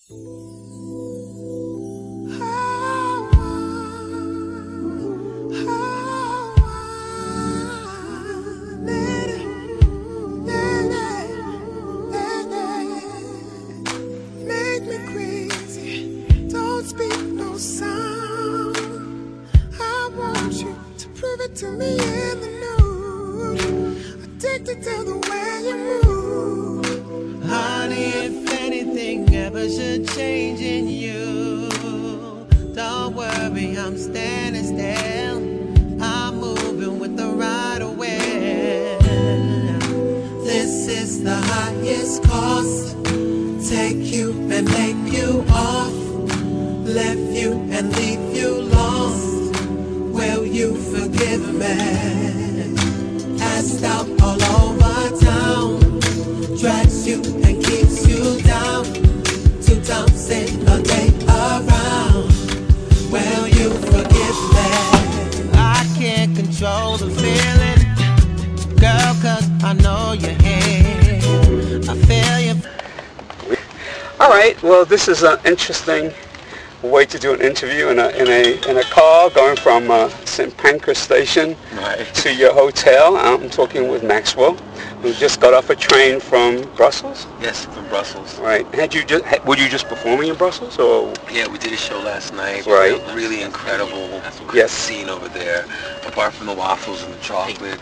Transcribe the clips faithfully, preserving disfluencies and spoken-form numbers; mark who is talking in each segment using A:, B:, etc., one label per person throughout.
A: Make me crazy, don't speak no sound. I want you to prove it to me in the nude. Addicted to the way you move.
B: Honey, if anything ever should change in you, don't worry, I'm standing still. I'm moving with the right of way. This is the highest cost. Take you and make you off. Left you and leave you lost. Will you forgive me? Asked out all over town. Drags you and keeps you down. Two times in a day around. Will you forgive me? I can't control the feeling, girl, cause I know you're here. I feel you.
C: All right. Well, this is an interesting way to do an interview in a in a in a car going from uh, Saint Pancras Station
D: Right.
C: to your hotel. I'm talking with Maxwell, who just got off a train from Brussels.
D: Yes, from Brussels.
C: Right. Had you just had, were you just performing in Brussels, or?
D: Yeah, we did a show last night.
C: Right.
D: Really incredible
C: Yes.
D: scene over there. Apart from the waffles and the chocolate.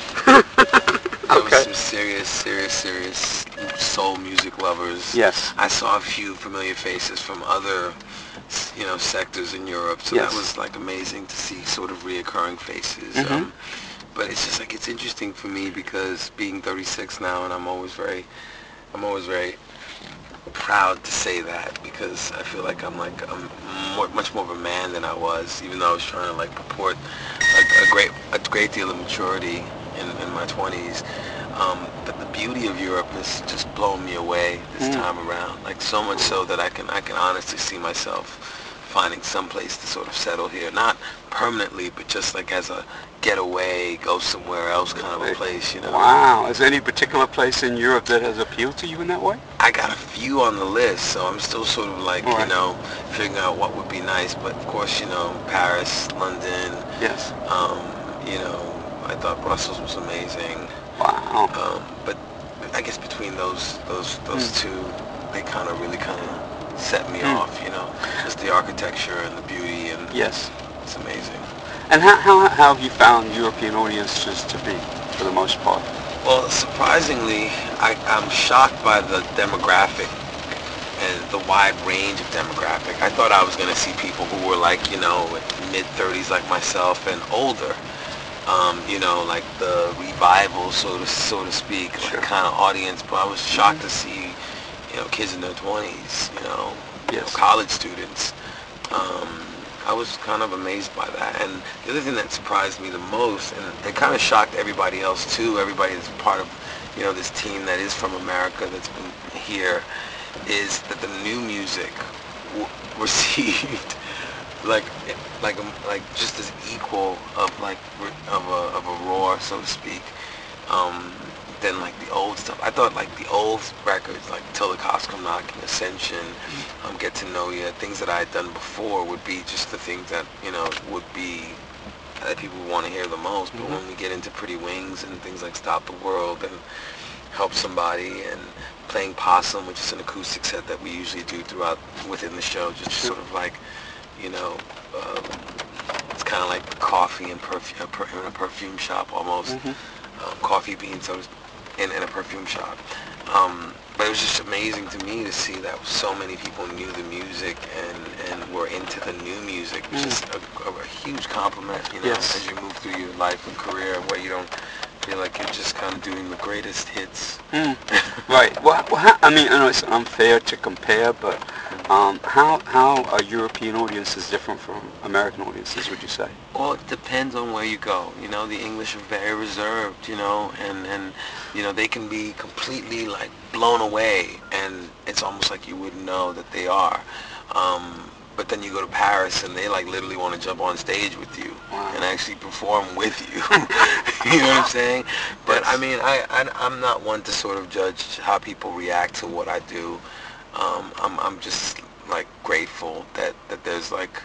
D: There was
C: Okay.
D: some serious, serious, serious soul music lovers.
C: Yes.
D: I saw a few familiar faces from other, you know, sectors in Europe. So
C: Yes.
D: that was like amazing to see sort of reoccurring faces.
C: Mhm.
D: Um, but it's just like it's interesting for me because being thirty-six now, and I'm always very, I'm always very proud to say that because I feel like I'm like I'm more, much more of a man than I was, even though I was trying to like purport a, a great a great deal of maturity in, in my twenties. Um, but the beauty of Europe has just blown me away this
C: Mm.
D: time around. Like so much so that I can I can honestly see myself finding some place to sort of settle here, not permanently, but just like as a getaway, go somewhere else kind of a place, you know.
C: Wow. Is there any particular place in Europe that has appealed to you in that way?
D: I got a few on the list, so I'm still sort of like,
C: All right.
D: you know, figuring out what would be nice. But of course, you know, Paris, London,
C: Yes.
D: um, you know, I thought Brussels was amazing.
C: Wow.
D: Um, but I guess between those those those
C: Mm.
D: two, they kind of really kind of set me
C: Mm.
D: off, you know, just the architecture and the beauty, and
C: Yes.
D: it's amazing.
C: And how, how, how have you found European audiences to be, for the most part?
D: Well, surprisingly, I, I'm shocked by the demographic and the wide range of demographic. I thought I was going to see people who were like, you know, mid thirties like myself and older. Um, you know, like the revival, so to so to speak,
C: Sure.
D: like kind of audience. But I was shocked to see, you know, kids in their twenties, you know, you know,
C: Yes.
D: college students. Um, I was kind of amazed by that. And the other thing that surprised me the most, and it kind of shocked everybody else too, everybody that's part of, you know, this team that is from America that's been here, is that the new music w- received like like like just as equal of like of a of a roar, so to speak, um, than like the old stuff. I thought like the old records, like Till the Cops Come Knocking, Ascension, um, Get to Know Ya, things that I had done before would be just the things that, you know, would be that people would want to hear the most. But
C: Mhm.
D: when we get into Pretty Wings and things like Stop the World and Help Somebody and playing Possum, which is an acoustic set that we usually do throughout within the show, just
C: Sure.
D: sort of like, you know, um, it's kind of like coffee and perfume in a perfume shop almost.
C: Mhm.
D: Um, coffee beans so in, in a perfume shop. Um, but it was just amazing to me to see that so many people knew the music and, and were into the new music, which
C: Mm.
D: is a, a, a huge compliment, you know,
C: Yes.
D: as you move through your life and career where you don't feel like you're just kind of doing the greatest hits.
C: Mm. Right. Well, well how, I mean, I know it's unfair to compare, but um, how how are European audiences different from American audiences, would you say?
D: Well, it depends on where you go. You know, the English are very reserved, you know, and, and, you know, they can be completely, like, blown away, and it's almost like you wouldn't know that they are. Um, but then you go to Paris, and they, like, literally want to jump on stage with you
C: Wow.
D: and actually perform with you. You know what I'm saying? But,
C: Yes.
D: I mean, I, I, I'm not one to sort of judge how people react to what I do. um, I'm I'm just like grateful that that there's like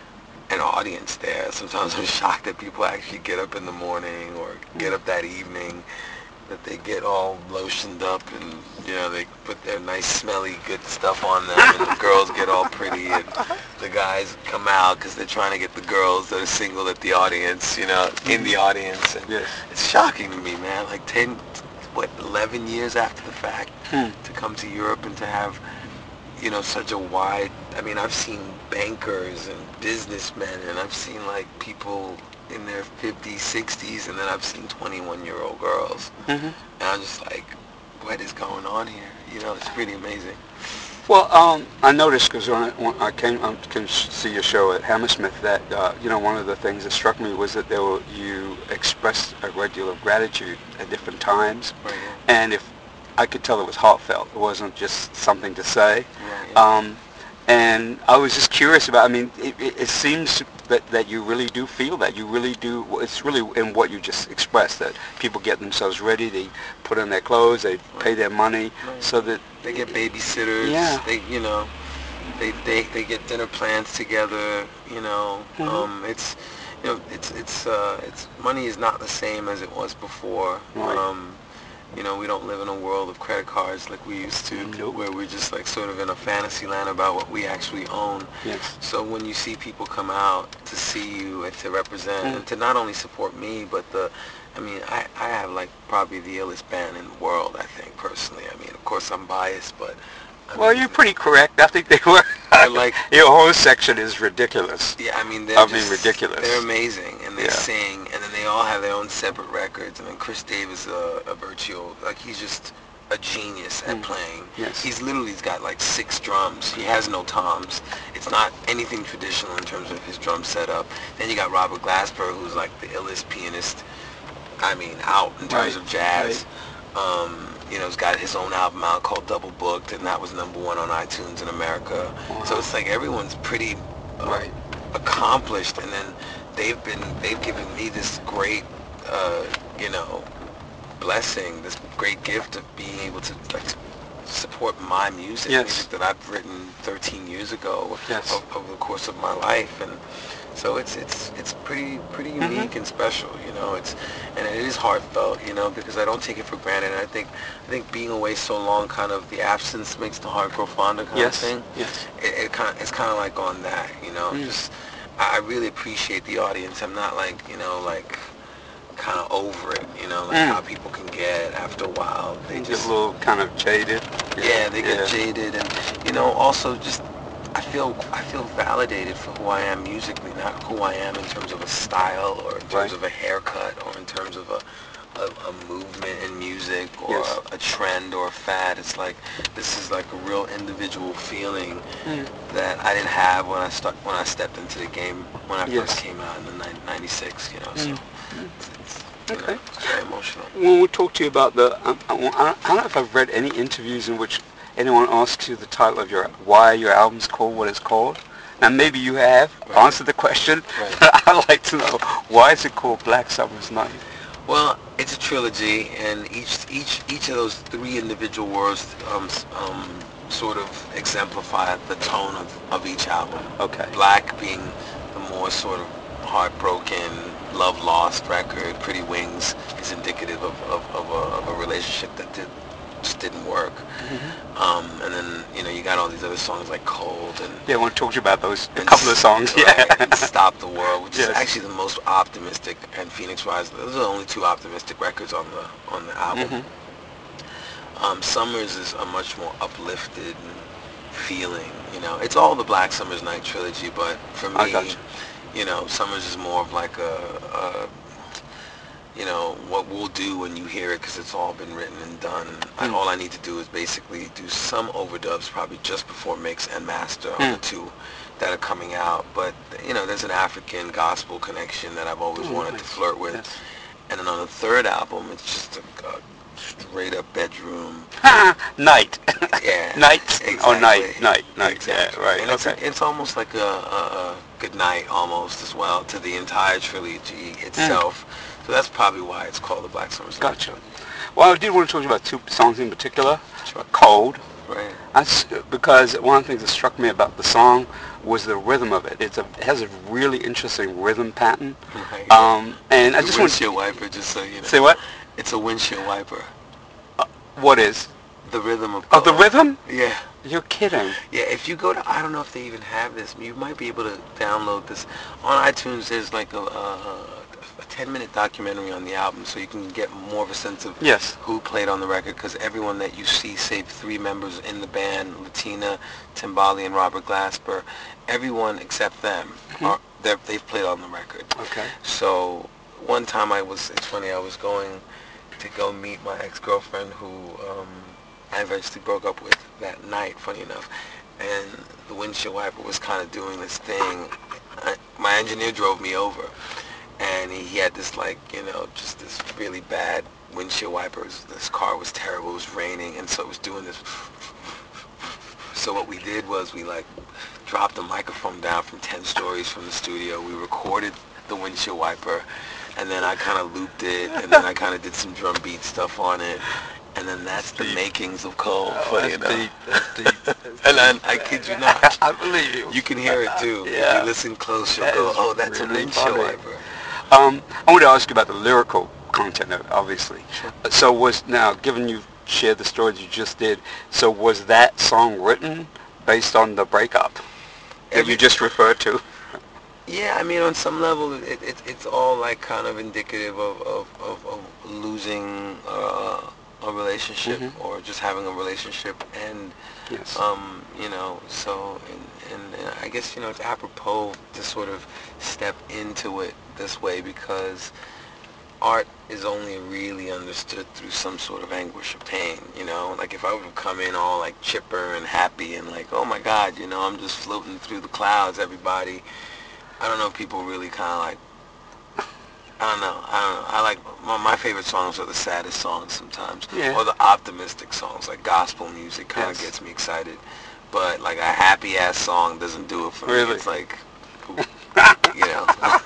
D: an audience there. Sometimes I'm shocked that people actually get up in the morning or get up that evening, that they get all lotioned up and, you know, they put their nice smelly good stuff on them and the girls get all pretty and the guys come out because they're trying to get the girls that are single at the audience, you know, in the audience. And
C: Yes.
D: it's shocking to me, man, like ten, what, eleven years after the fact,
C: Hmm.
D: to come to Europe and to have, you know, such a wide, I mean, I've seen bankers and businessmen and I've seen like people in their fifties, sixties, and then I've seen twenty-one-year-old girls.
C: Mm-hmm.
D: And I'm just like, what is going on here? You know, it's pretty amazing.
C: Well, um, I noticed because when, I- when I came um, came to see your show at Hammersmith that uh, you know, one of the things that struck me was that there were, you expressed a great deal of gratitude at different times,
D: Right,
C: and if I could tell it was heartfelt. It wasn't just something to say.
D: yeah. Right, yeah.
C: Um, and I was just curious about. I mean, it, it, it seems that, that you really do feel that. You really do. It's really in what you just expressed, that people get themselves ready. They put on their clothes. They pay their money
D: Right.
C: so that
D: They get babysitters.
C: Yeah.
D: They, you know, they, they, they get dinner plans together. You know,
C: Mhm.
D: um, it's, you know, it's it's uh, it's money is not the same as it was before.
C: Right.
D: Um, you know, we don't live in a world of credit cards like we used to,
C: Nope.
D: where we're just like sort of in a fantasy land about what we actually own.
C: yes.
D: So when you see people come out to see you and to represent
C: Mm.
D: and to not only support me, but the, I mean, I, I have like probably the illest band in the world, I think, personally. I mean, of course I'm biased, but I
C: Well,
D: mean,
C: you're pretty correct. I think they were.
D: I like-
C: Your whole section is ridiculous.
D: yeah, I mean, they're
C: I mean,
D: just,
C: ridiculous.
D: They're amazing, and they
C: Yeah.
D: sing, and then they all have their own separate records. I mean, Chris Davis, a, a virtual, like he's just a genius at
C: Mm.
D: playing.
C: Yes.
D: He's literally he's got like six drums. He has no toms. It's not anything traditional in terms of his drum setup. Then you got Robert Glasper, who's like the illest pianist, I mean, out in terms
C: Right.
D: of jazz. Um, you know, he's got his own album out called Double Booked, and that was number one on iTunes in America. So it's like everyone's pretty uh,
C: Right.
D: accomplished, and then they've been they've given me this great, uh, you know, blessing, this great gift of being able to like support my music,
C: Yes.
D: music that I've written thirteen years ago
C: Yes.
D: o- over the course of my life, and so it's it's it's pretty pretty
C: Mhm.
D: unique and special, you know. It's and it is heartfelt, you know, because I don't take it for granted. And I think I think being away so long, kind of the absence makes the heart grow fonder, kind
C: Yes.
D: of thing.
C: Yes.
D: It, it kind of, it's kind of like on that, you know.
C: Mm.
D: Just I, I really appreciate the audience. I'm not like, you know, like kind of over it, you know, like
C: Mm.
D: how people can get after a while. They
C: They
D: just
C: get a little kind of jaded.
D: yeah, they get
C: Yeah.
D: jaded, and you know, also just I feel I feel validated for who I am musically, not who I am in terms of a style or in terms
C: Right.
D: of a haircut or in terms of a a, a movement in music or
C: Yes.
D: a, a trend or a fad. It's like this is like a real individual feeling
C: Mm.
D: that I didn't have when I stuck when I stepped into the game when I
C: Yes.
D: first came out in the nine- ninety-six. You know, so
C: Mm.
D: it's, it's, you
C: Okay.
D: know, it's very emotional.
C: When we talk to you about the, um, I, I I don't know if I've read any interviews in which anyone asks you the title of your, why your album's called what it's called. Now maybe you have
D: Right.
C: answered the question,
D: Right.
C: but I'd like to know, why is it called Black Summer's Night?
D: Well, it's a trilogy, and each each each of those three individual words um, s- um, sort of exemplify the tone of, of each album.
C: Okay.
D: Black being the more sort of heartbroken, love lost record. Pretty Wings is indicative of, of, of, a, of a relationship that did, just didn't work.
C: Mm-hmm.
D: Um, and then you know you got all these other songs like Cold and
C: Yeah, I want to talk to you about those, a
D: and
C: couple of songs,
D: right,
C: yeah.
D: and Stop the World, which
C: Yes.
D: is actually the most optimistic, and Phoenix Rise. Those are the only two optimistic records on the on the album.
C: Mhm.
D: Um, Summers is a much more uplifted feeling. You know, it's all the Black Summer's Night trilogy, but for
C: I
D: me,
C: gotcha.
D: you know, Summers is more of like a, a you know, what we'll do when you hear it, because it's all been written and done. And
C: Mm.
D: all I need to do is basically do some overdubs, probably just before mix and master on
C: Mm.
D: the two that are coming out. But you know, there's an African gospel connection that I've always
C: Mm,
D: wanted to
C: nice.
D: flirt with.
C: Yes.
D: And then on the third album, it's just a, a straight up bedroom.
C: Night.
D: Yeah.
C: Night.
D: Exactly.
C: Oh, night, night, night.
D: Exactly.
C: Yeah, right.
D: And it's,
C: Okay.
D: it's almost like a, a, a good night almost as well to the entire trilogy itself. So that's probably why it's called the Black Summer's Night.
C: Gotcha. Well, I did want to talk to you about two songs in particular.
D: Sure.
C: Cold,
D: Right.
C: I s because one of the things that struck me about the song was the rhythm of it. It's a, it has a really interesting rhythm pattern.
D: Right.
C: Um, and I
D: It's a
C: just want
D: windshield wiper, just so you know.
C: say what?
D: It's a windshield wiper.
C: What is?
D: The rhythm of
C: Oh, the
D: Go.
C: rhythm?
D: Yeah.
C: You're kidding.
D: Yeah, if you go to, I don't know if they even have this. You might be able to download this. On iTunes, there's like a, a, a ten-minute documentary on the album, so you can get more of a sense of
C: Yes.
D: who played on the record, because everyone that you see, save three members in the band, Latina, Timbali, and Robert Glasper, everyone except them,
C: Mm-hmm.
D: are they're- they've played on the record.
C: Okay.
D: So one time I was, it's funny, I was going to go meet my ex-girlfriend who um, I eventually broke up with that night, funny enough, and the windshield wiper was kind of doing this thing. I, my engineer drove me over, and he, he had this, like, you know, just this really bad windshield wipers. This car was terrible, it was raining, and so it was doing this. So what we did was we, like, dropped the microphone down from ten stories from the studio. We recorded the windshield wiper, and then I kind of looped it, and then I kind of did some drum beat stuff on it, and then that's the makings of Cole, funny
C: that's
D: enough.
C: deep. That's deep. That's
D: And I,
C: deep.
D: I kid you not,
C: I believe you.
D: you can hear it too.
C: Yeah.
D: If you listen close, you'll
C: That
D: go,
C: is
D: oh, that's
C: really
D: a windshield
C: funny.
D: wiper.
C: Um, I want to ask you about the lyrical content of it, obviously.
D: Sure.
C: So was, now, given you shared the story that you just did, so was that song written based on the breakup that
D: Every-
C: you just referred to?
D: Yeah, I mean, on some level, it, it, it's all like kind of indicative of, of, of, of losing uh, a relationship
C: Mhm.
D: or just having a relationship, and
C: Yes.
D: um, you know, so and, and, and I guess, you know, it's apropos to sort of step into it this way, because art is only really understood through some sort of anguish or pain, you know? Like, if I would have come in all, like, chipper and happy and like, oh my God, you know, I'm just floating through the clouds, everybody, I don't know if people really kind of like, I don't know, I don't know, I like, my, my favorite songs are the saddest songs sometimes,
C: Yeah.
D: or the optimistic songs, like gospel music kind of
C: Yes.
D: gets me excited, but like a happy-ass song doesn't do it for me.
C: Really?
D: It's like, you know.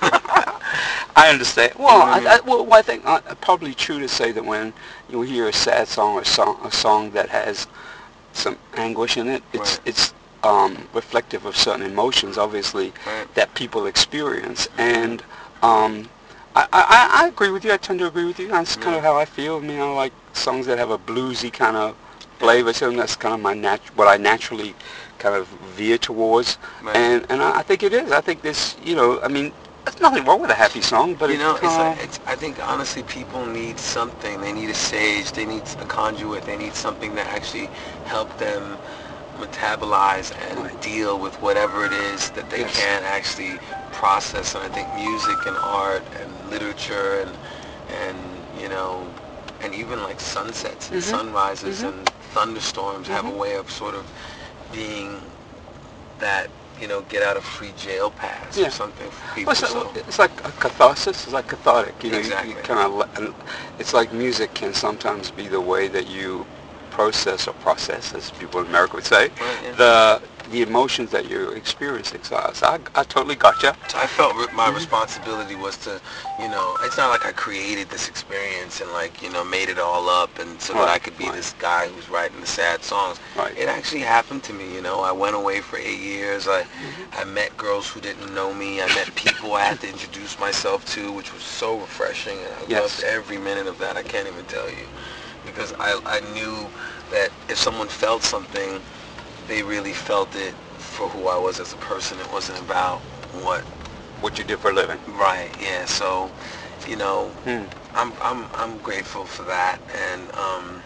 C: I understand. Well,
D: Mhm.
C: I, I, well, I think uh, probably true to say that when you hear a sad song or a song, a song that has some anguish in it, it's
D: Right.
C: it's um, reflective of certain emotions, obviously,
D: Right.
C: that people experience. And um, I, I, I agree with you. I tend to agree with you. That's kind
D: Yeah.
C: of how I feel. I mean, I like songs that have a bluesy kind of flavor to them. That's kind of my nat- what I naturally kind of veer towards.
D: Right.
C: And and I, I think it is. I think this, you know, I mean, there's nothing wrong with a happy song, but
D: You
C: it's
D: know, it's
C: kinda,
D: like, it's, I think honestly people need something. They need a sage, they need a conduit, they need something that actually help them metabolize and
C: Right.
D: deal with whatever it is that they
C: Yes.
D: can't actually process. And I think music and art and literature and, and you know, and even like sunsets and
C: Mhm.
D: sunrises
C: Mhm.
D: and thunderstorms have a
C: Mhm.
D: way of sort of being that, you know, get out of free jail pass
C: Yeah.
D: or something for
C: well,
D: people.
C: it's,
D: So.
C: it's like a catharsis. It's like cathartic. You know,
D: Exactly.
C: you, you kind of. It's like music can sometimes be the way that you process or process, as people in America would say,
D: Right, yeah.
C: the the emotions that you're experiencing. So, I- so I, I totally got you.
D: So I felt re- my responsibility was to, you know, it's not like I created this experience and like, you know, made it all up and so that I
C: Right,
D: could be
C: right.
D: this guy who's writing the sad songs.
C: Right.
D: It actually happened to me, you know. I went away for eight years. I,
C: Mm-hmm.
D: I met girls who didn't know me. I met people I had to introduce myself to, which was so refreshing. And I
C: Yes.
D: loved every minute of that. I can't even tell you. Because I, I knew that if someone felt something, they really felt it for who I was as a person. It wasn't about what,
C: What you did for a living.
D: right, yeah, so, you know,
C: Hmm.
D: I'm, I'm, I'm grateful for that, and, um,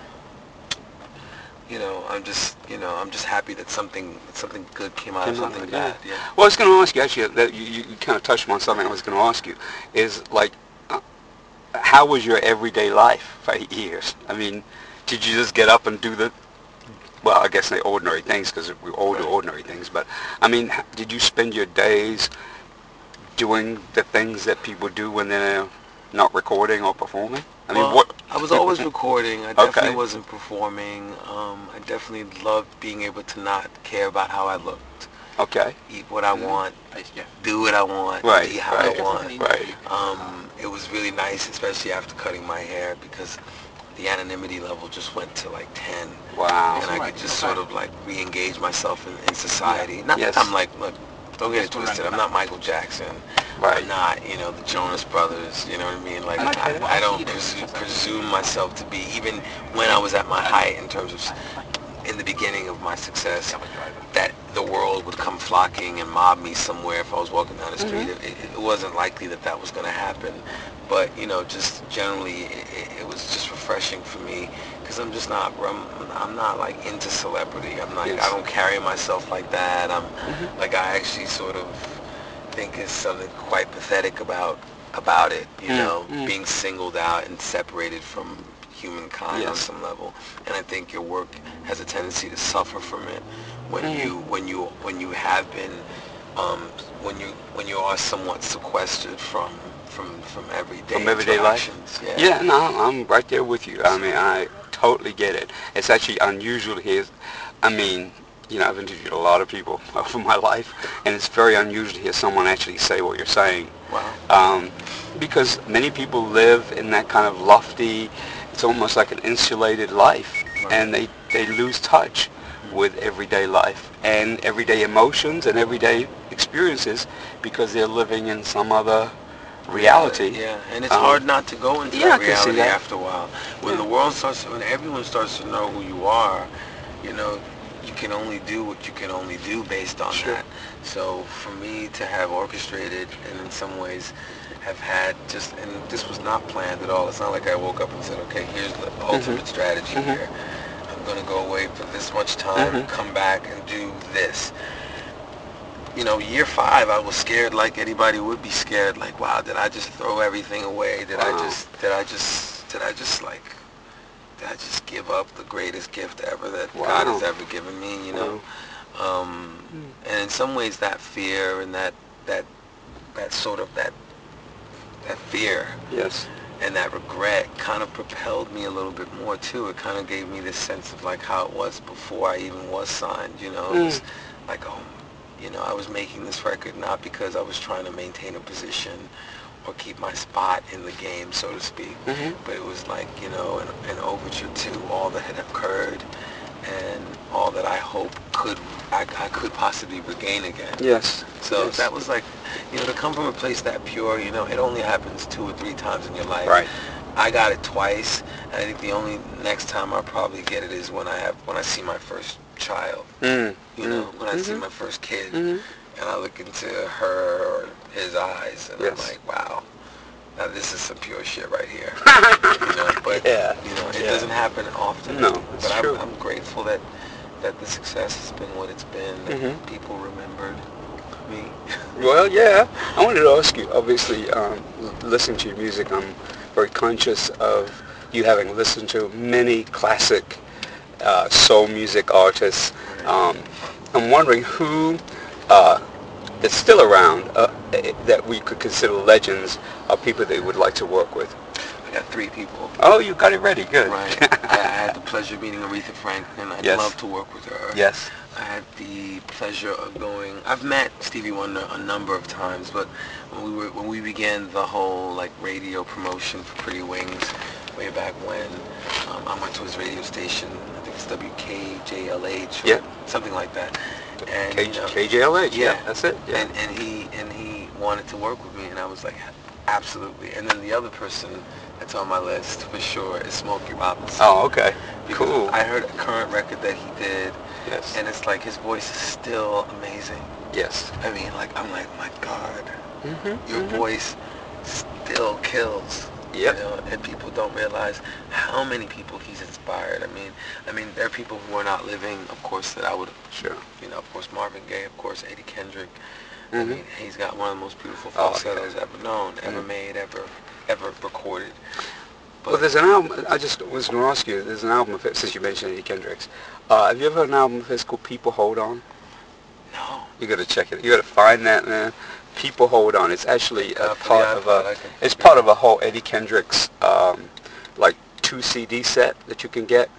D: you know, I'm just, you know, I'm just happy that something, something good came out of
C: Came out
D: something
C: of it, yeah.
D: bad, yeah.
C: Well, I was going to ask you, actually, that you, you, you kind of touched on something I was going to ask you, is like, uh, how was your everyday life for eight years? I mean, did you just get up and do the, well, I guess the ordinary things, because we all do
D: Right.
C: ordinary things, but, I mean, h- did you spend your days doing the things that people do when they're not recording or performing? I mean,
D: Well,
C: what?
D: I was always recording. I definitely
C: Okay.
D: wasn't performing. Um, I definitely loved being able to not care about how I looked,
C: Okay.
D: eat what I want, do what I want,
C: Right,
D: be how
C: right,
D: I want.
C: right.
D: Um, it was really nice, especially after cutting my hair, because the anonymity level just went to like ten.
C: Wow.
D: And I could just sort of like re-engage myself in, in society. Not
C: Yes.
D: that I'm like, look, don't get it twisted. I'm not Michael Jackson.
C: Right.
D: I'm not, you know, the Jonas Brothers. You know what I mean? Like, I, I don't presu- presume myself to be, even when I was at my height in terms of, in the beginning of my success, that the world would come flocking and mob me somewhere if I was walking down the street. Mm-hmm. It, it wasn't likely that that was going to happen. But, you know, just generally, it, it was just refreshing for me because I'm just not, I'm, I'm not like into celebrity. I'm like, yes. I don't carry myself like that. I'm mm-hmm. like, I actually sort of think there's something quite pathetic about about it, you mm-hmm. know, mm-hmm. being singled out and separated from humankind yes. on some level. And I think your work has a tendency to suffer from it when mm-hmm. you when you when you have been um, when you when you are somewhat sequestered from from from everyday
C: from everyday life.
D: Yeah.
C: yeah, no, I'm right there with you. I mean, I totally get it. It's actually unusual here. I mean, you know, I've interviewed a lot of people over my life, and it's very unusual to hear someone actually say what you're saying.
D: Wow.
C: Um, because many people live in that kind of lofty, it's almost like an insulated life, right. and they, they lose touch with everyday life and everyday emotions and everyday experiences because they're living in some other reality.
D: Yeah, yeah. And it's um, hard not to go into
C: yeah,
D: that reality that. after a while. When yeah. the world starts, when everyone starts to know who you are, you know, you can only do what you can only do based on
C: sure.
D: that. So for me to have orchestrated and in some ways have had just, and this was not planned at all. It's not like I woke up and said, okay, here's the ultimate mm-hmm. strategy mm-hmm. here. I'm going to go away for this much time, mm-hmm. come back and do this. You know, year five, I was scared like anybody would be scared. Like, wow, did I just throw everything away? Did wow. I just, did I just, did I just like, did I just give up the greatest gift ever that wow. God has ever given me? You know, wow. um, mm. and in some ways, that fear and that that that sort of that that fear,
C: yes,
D: and that regret kind of propelled me a little bit more too. It kind of gave me this sense of like how it was before I even was signed. You know, it was mm. like, oh. You know, I was making this record not because I was trying to maintain a position or keep my spot in the game, so to speak, mm-hmm. but it was like, you know, an, an overture to all that had occurred and all that I hope could I, I could possibly regain again.
C: Yes.
D: So
C: yes.
D: that was like, you know, to come from a place that pure, you know, it only happens two or three times in your life.
C: Right.
D: I got it twice, and I think the only next time I'll probably get it is when I have when I see my first child.
C: Mm.
D: You know,
C: mm.
D: when I
C: mm-hmm.
D: see my first kid,
C: mm-hmm.
D: and I look into her or his eyes, and
C: yes.
D: I'm like, wow, now this is some pure shit right here. You know, but
C: yeah.
D: you know, it
C: yeah.
D: doesn't happen often.
C: No, it's
D: but
C: true.
D: I'm, I'm grateful that that the success has been what it's been. That
C: mm-hmm.
D: people remembered me.
C: Well, yeah. I wanted to ask you. Obviously, um, listening to your music, I'm very conscious of you having listened to many classic uh, soul music artists. Um, I'm wondering who uh, is still around uh, that we could consider legends of people that you would like to work with.
D: I got three people.
C: Oh, you got it ready. Good.
D: Right. I, I had the pleasure of meeting Aretha Franklin. I'd
C: yes.
D: love to work with her.
C: Yes.
D: I had the pleasure of going. I've met Stevie Wonder a number of times, but when we were when we began the whole like radio promotion for Pretty Wings, way back when, um, I went to his radio station. I think it's W K J L H or
C: yeah.
D: something like that. And
C: K-
D: you know,
C: K J L H.
D: Yeah,
C: yeah, that's it. Yeah.
D: And and he and he wanted to work with me, and I was like, absolutely. And then the other person that's on my list for sure is Smokey Robinson.
C: Oh, okay.
D: Because
C: cool.
D: I heard a current record that he did.
C: Yes.
D: And it's like his voice is still amazing.
C: Yes.
D: I mean, like, I'm like, my God,
C: mm-hmm.
D: your
C: mm-hmm.
D: voice still kills.
C: Yep.
D: You know, and people don't realize how many people he's inspired. I mean, I mean, there are people who are not living, of course, that I would,
C: sure.
D: you know, of course, Marvin Gaye, of course, Eddie Kendrick.
C: Mm-hmm.
D: I mean, he's got one of the most beautiful falsettos
C: oh, okay.
D: ever known, ever
C: mm-hmm.
D: made, ever, ever recorded. But
C: well, there's an album. I just was going to ask you. There's an album of it, since you mentioned Eddie Kendrick's. Uh, have you ever heard an album of his called "People Hold On"?
D: No.
C: You got to check it. You got to find that, man. "People Hold On." It's actually a part of a. It's part of a whole Eddie Kendrick's um, like two C D set that you can get,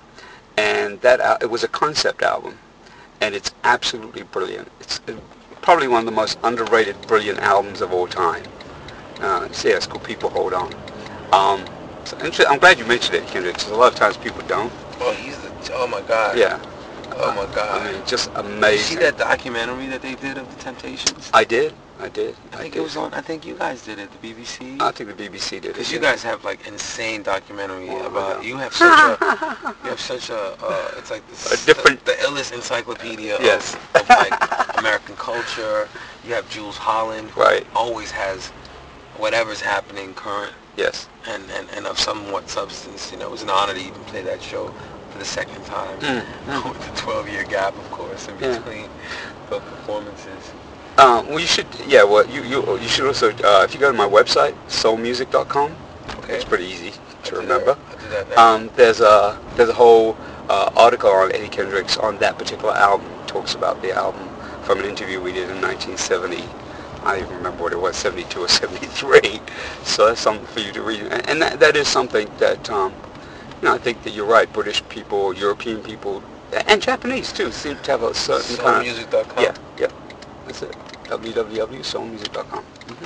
C: and that uh, it was a concept album, and it's absolutely brilliant. It's probably one of the most underrated, brilliant albums of all time. Uh, so yeah, it's called "People Hold On." Um, So, inter- I'm glad you mentioned it, Kendrick, because a lot of times people don't.
D: Oh, he's the, oh my God.
C: Yeah.
D: Oh my God.
C: I mean, just
D: Did you
C: amazing.
D: see that documentary that they did of the Temptations?
C: I did. I did.
D: I think
C: did.
D: it was on, I think you guys did it, the B B C.
C: I think the B B C did it.
D: Because
C: yeah.
D: you guys have like insane documentary
C: Oh,
D: about,
C: yeah.
D: you have such a, you have such a, uh, it's like this,
C: A different-
D: the, the illest encyclopedia
C: Yes.
D: of, of like American culture. You have Jules Holland, who
C: Right.
D: always has whatever's happening current
C: Yes.
D: and, and, and of somewhat substance. You know, it was an honor to even play that show for the second time.
C: Mm, mm.
D: With the twelve-year gap, of course, in
C: Yeah.
D: between both performances.
C: Um, well, you should, yeah, well, you, you, you should also, uh, if you go to my website, soul music dot com,
D: Okay.
C: it's pretty easy
D: I'll
C: to
D: do
C: remember.
D: That. I'll do that now.
C: Um, there's a, there's a whole uh, article on Eddie Kendricks on that particular album. It talks about the album from an interview we did in nineteen seventy. I don't even remember what it was, seventy-two or seventy-three. So that's something for you to read. And, and that, that is something that, um, you know, I think that you're right, British people, European people, and Japanese too, seem to have a certain
D: soul
C: kind of...
D: music dot com.
C: Yeah, yeah, that's it. w w w dot soul music dot com. Mm-hmm.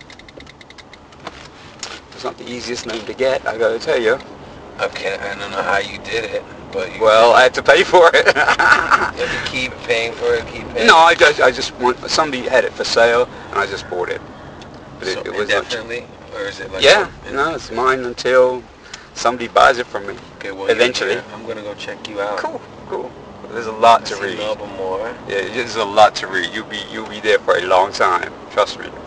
C: It's not the easiest name to get, I gotta tell you.
D: Okay, I don't know how you did it, but you
C: Well, I had to pay for it.
D: you have to keep paying for it, keep paying.
C: No, I just, I just want, somebody had it for sale, and I just bought it. But
D: So
C: it, it was not-
D: indefinitely, or is it like?
C: Yeah,
D: one-
C: no, it's mine until somebody buys it from me.
D: Okay, well, you're
C: eventually.
D: here. I'm gonna go check you out.
C: Cool, cool. There's a lot
D: I
C: to
D: see
C: read.
D: Melba Moore.
C: Yeah, there's a lot to read. You'll be, you'll be there for a long time. Trust me.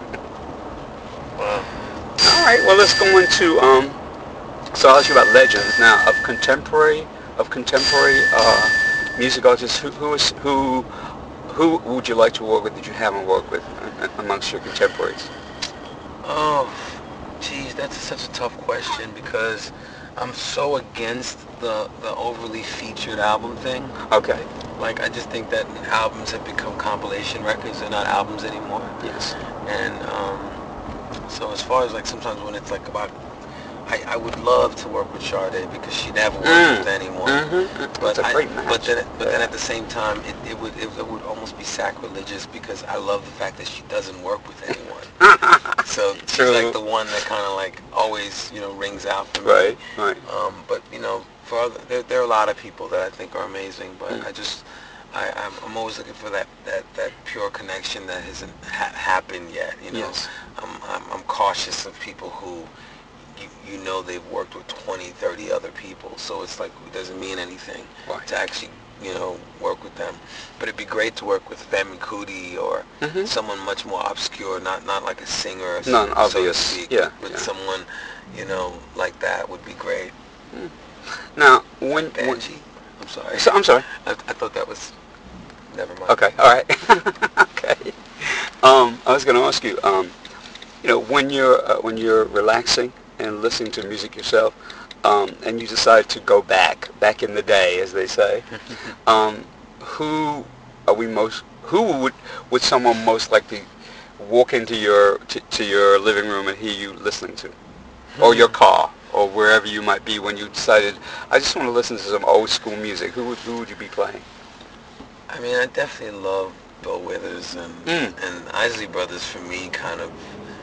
D: Wow.
C: All right, well, let's go into, um, so I'll ask you about legends now of contemporary, of contemporary uh, music artists. Who, who is, who, who would you like to work with that you haven't worked with uh, amongst your contemporaries?
D: Oh, geez, that's such a tough question because I'm so against the the overly featured album thing.
C: Okay.
D: Like, I just think that albums have become compilation records. They're not albums anymore.
C: Yes.
D: And um, so as far as like sometimes when it's like about, I, I would love to work with Sade because she never works
C: Mm.
D: with anyone.
C: Mm-hmm.
D: But
C: That's a
D: I,
C: great match.
D: but then but then
C: Yeah.
D: at the same time it, it would it, it would almost be sacrilegious because I love the fact that she doesn't work with anyone. So she's
C: True.
D: like the one that kind of like always, you know, rings out for me.
C: Right, right.
D: Um, but you know, for other, there, there are a lot of people that I think are amazing. But
C: Mm.
D: I just, I, I'm, I'm always looking for that, that, that pure connection that hasn't ha- happened yet. You know,
C: Yes.
D: I'm, I'm, I'm cautious of people who, you, you know, they've worked with twenty, thirty other people. So it's like it doesn't mean anything
C: Right.
D: to actually, you know, work with them. But it'd be great to work with Femi Kuti or
C: Mhm.
D: someone much more obscure, not not like a singer, or
C: Non
D: so
C: obvious,
D: to speak,
C: yeah,
D: but
C: yeah.
D: someone, you know, like that would be great.
C: Now, when, when
D: Banshee. I'm sorry.
C: so, I'm sorry.
D: I, I thought that was. Never mind.
C: Okay, all right. Okay. Um, I was going to ask you, um, you know, when you're uh, when you're relaxing and listening to music yourself, um, and you decide to go back, back in the day, as they say, um, who are we most? Who would would someone most likely walk into your to, to your living room and hear you listening to, or your car, or wherever you might be when you decided, I just want to listen to some old school music? Who would who would you be playing?
D: I mean, I definitely love Bill Withers and
C: Mm.
D: and Isley Brothers. For me, kind of,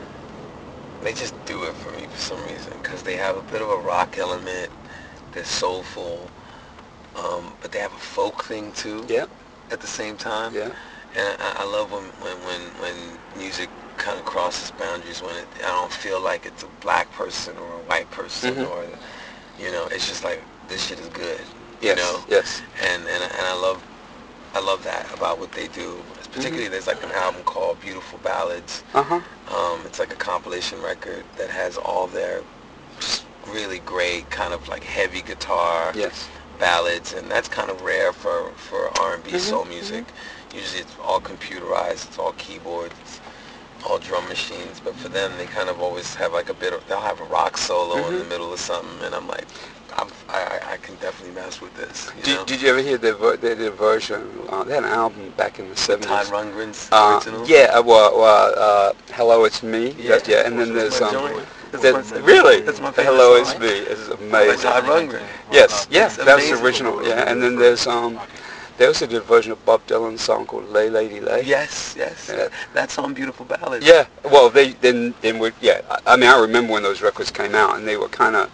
D: they just do it for me for some reason because they have a bit of a rock element. They're soulful, um, but they have a folk thing too.
C: Yeah.
D: At the same time.
C: Yeah.
D: And I, I love when, when when when music kind of crosses boundaries. When it, I don't feel like it's a black person or a white person
C: Mhm.
D: or, you know, it's just like this shit is good.
C: Yes.
D: You know.
C: Yes.
D: And and and I love I love that about what they do. Particularly,
C: Mm-hmm.
D: there's like an album called Beautiful Ballads.
C: Uh huh.
D: Um, it's like a compilation record that has all their just really great kind of like heavy guitar
C: Yes.
D: ballads, and that's kind of rare for for R and B
C: Mhm,
D: soul music. Usually, it's all computerized. It's all keyboards. It's all drum machines. But for them, they kind of always have like a bit of. They'll have a rock solo in the
C: Mhm.
D: middle of something, and I'm like, I'm, I I I can definitely mess with this. You know?
C: Did, did you ever hear the ver- the, the version? Uh, they had an album back in the seventies.
D: Todd Rundgren's
C: Uh,
D: original.
C: yeah. uh, Well, well uh, Hello, It's Me.
D: Yeah,
C: That's, yeah. And then
D: that's
C: there's
D: my
C: um.
D: joint. That's
C: there's-
D: my-
C: really?
D: that's my favorite
C: Hello,
D: song.
C: It's Me. It's
D: By
C: amazing.
D: Todd Rundgren.
C: Yes. Yeah.
D: It's
C: That's the
D: amazing.
C: original. Yeah. And then there's um. They also did a version of Bob Dylan's song called Lay Lady Lay.
D: Yes, yes.
C: Yeah.
D: That, that's on Beautiful Ballads.
C: Yeah, well, they then then were yeah. I, I mean, I remember when those records came out, and they were kind of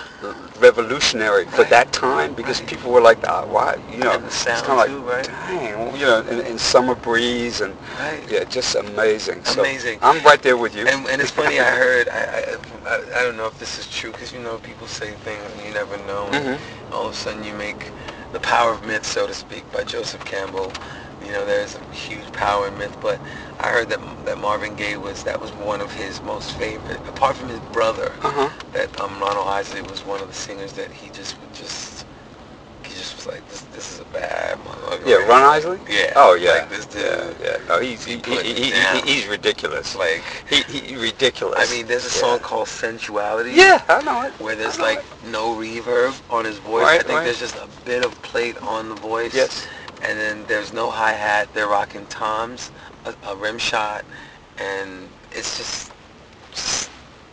C: revolutionary for
D: Right.
C: that time because
D: Right.
C: people were like, oh, why, you know,
D: And the
C: it's
D: sound
C: kind of like,
D: too, right?
C: dang, you know, and, and Summer Breeze and
D: Right.
C: yeah, just amazing. So
D: Amazing.
C: I'm right there with you.
D: And, and it's funny, I heard, I, I, I, I don't know if this is true, because, you know, people say things and you never know. And
C: Mhm.
D: all of a sudden you make The Power of Myth, so to speak, by Joseph Campbell. You know, there's a huge power in myth, but I heard that that Marvin Gaye was, that was one of his most favorite, apart from his brother,
C: Uh-huh.
D: that um, Ronald Isley was one of the singers that he just would just, he just was like, this this is a bad motherfucker.
C: Yeah,
D: right?
C: Ron Isley?
D: Yeah.
C: Oh, yeah.
D: Like this dude.
C: Yeah, yeah. No, he's, he,
D: He put
C: he,
D: it
C: he,
D: down.
C: he, he's ridiculous.
D: Like,
C: He, he ridiculous.
D: I mean, there's a song
C: Yeah.
D: called Sensuality.
C: Yeah, I know it.
D: Where there's
C: I know
D: like
C: it.
D: no reverb on his voice.
C: Right,
D: I think
C: right.
D: there's just a bit of plate on the voice.
C: Yes.
D: And then there's no hi-hat. They're rocking toms, a, a rim shot, and it's just, just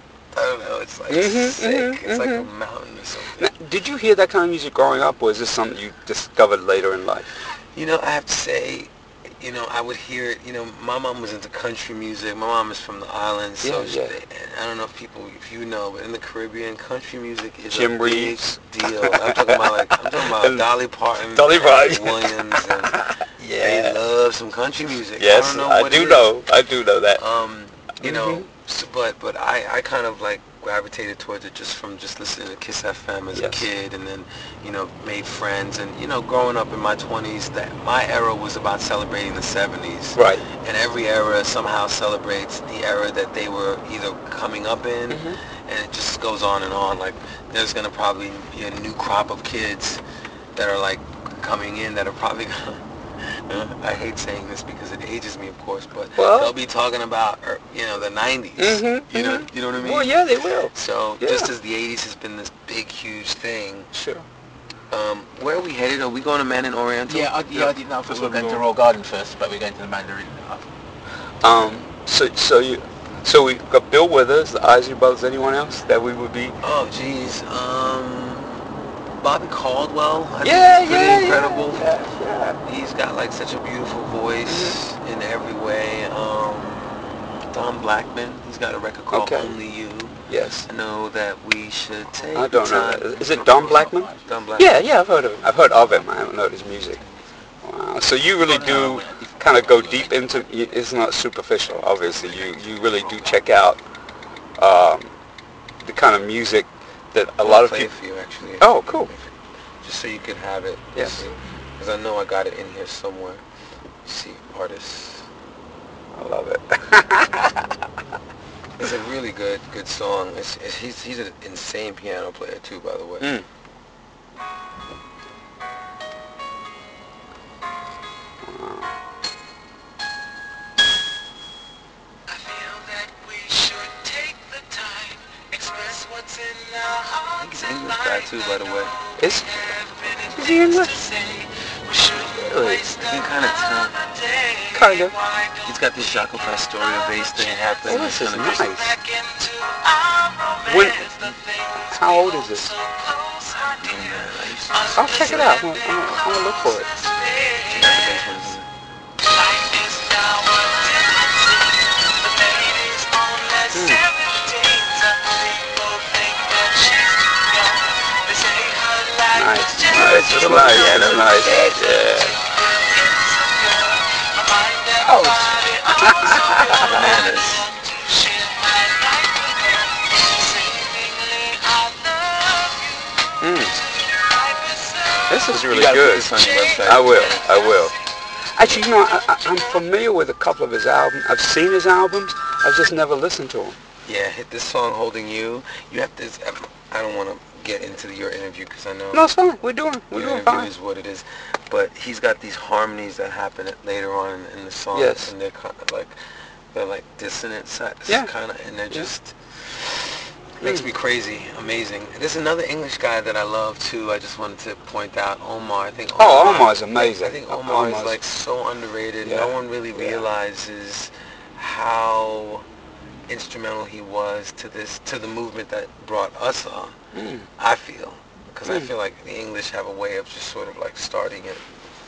D: I don't know. It's like
C: Mhm,
D: sick.
C: mhm,
D: it's like a
C: mhm.
D: mountain or something.
C: Now, did you hear that kind of music growing up, or is this something you discovered later in life?
D: You know, I have to say, you know, I would hear it. You know, my mom was into country music. My mom is from the islands, so
C: Yeah,
D: she,
C: yeah.
D: and I don't know if people, if you know, but in the Caribbean, country music is
C: Jim
D: a big
C: Reeves.
D: deal. I'm talking about like I'm talking about
C: And
D: Dolly Parton,
C: Dolly
D: Hank
C: Parton.
D: Williams, and
C: Yeah.
D: they love some country music.
C: Yes,
D: I don't know
C: I
D: what
C: do
D: it is.
C: know. I do know that.
D: Um, you know,
C: Mhm.
D: so, but but I I kind of like gravitated towards it just from just listening to Kiss F M as
C: Yes.
D: a kid, and then you know made friends, and you know growing up in my twenties, that my era was about celebrating the seventies,
C: Right.
D: and every era somehow celebrates the era that they were either coming up in,
C: Mhm.
D: and it just goes on and on. Like there's gonna probably be a new crop of kids that are like coming in that are probably gonna. I hate saying this because it ages me, of course, but
C: Well-
D: they'll be talking about, er, you know, the nineties.
C: Mhm,
D: You know,
C: mhm.
D: you know what I mean?
C: Well, yeah, they will.
D: So
C: Yeah.
D: just as the eighties has been this big, huge thing,
C: Sure.
D: um, where are we headed? Are we going to Mandarin Oriental?
E: Yeah, I, yeah, I didn't know if we were going to Royal Garden first, but we're going to the Mandarin.
C: Um. So, so you, so we got Bill Withers, the Isley Brothers. Anyone else that we would be?
D: Oh, geez. Um, Bobby Caldwell. I
C: Yeah,
D: think he's pretty
C: yeah,
D: incredible.
C: yeah, yeah.
D: He's got like such a beautiful voice in every way. Um, Don Blackman. He's got a record called
C: Okay.
D: Only You.
C: Yes.
D: I know that we should take.
C: I don't know.
D: time-
C: Is it Don Blackman?
D: Don Blackman.
C: Yeah, yeah, I've heard of him. I've heard of him. I haven't heard his music. Wow. So you really do kind of go deep into. It's not superficial, obviously. You you really do check out um, the kind of music that a lot
D: I'll
C: of
D: play
C: people.
D: it for you actually.
C: Oh, cool.
D: Just so you can have it.
C: Yes.
D: Because I know I got it in here somewhere. Let's see, artists.
C: I love it.
D: It's a really good good song. It's, it's, he's he's an insane piano player too, by the way.
C: Mm.
B: I feel that we should take the time, express what's in our hearts
D: He's an
B: and
D: English guy
B: minds.
D: too, by the way.
C: Is
B: Have many
C: Is he
B: things
C: English?
B: to say. We shouldn't
C: Really?
B: waste
D: You can kinda tell.
B: another day.
C: Kinda.
B: Why don't
D: He's got this Jaco Pastorius bass thing happening.
C: Oh, this
D: It's
C: is
D: kinda just-
C: nice.
B: back into our romance,
C: When-
B: the things
C: how
B: we
C: old is
B: hold
C: this?
B: so close, my
D: Oh,
B: dear.
D: man, I used to-
C: I'll check it out. I'm, I'm, I'm gonna look for it.
D: Check out the bass ones.
B: Life is now a different scene. The lady's only seventeen. Some people think that she's too young. They say her life
C: Nice.
B: is just
C: Nice. That's
B: too
C: nice.
B: young.
C: That's nice. Yeah.
B: I find that
C: Oh.
B: body also
D: Bananas.
B: want to share my life with her. Seemingly, I love you.
C: Mm.
B: Life is so
C: This is really
D: You gotta put
C: good.
D: this on your website.
C: I will. I will. Actually, you know, I, I, I'm familiar with a couple of his albums. I've seen his albums. I've just never listened to them.
D: Yeah, hit this song "Holding You." You have to. I don't want to get into your interview because I know
C: No, it's fine. We're doing. We're
D: your
C: doing
D: interview
C: fine.
D: is what it is. But he's got these harmonies that happen at, later on in, in the song,
C: Yes.
D: and they're kind of like they're like dissonant sets,
C: Yeah.
D: kind of, and they're
C: Yeah.
D: just makes
C: Mm.
D: me crazy, amazing. There's another English guy that I love too. I just wanted to point out Omar. I think
C: Oh, Omar's amazing.
D: I think
C: O-
D: Omar is
C: Omar's-
D: like so underrated.
C: Yeah.
D: No one really
C: Yeah.
D: realizes how instrumental he was to this to the movement that brought us on.
C: Mm.
D: I feel because I
C: Mm.
D: feel like the English have a way of just sort of like starting it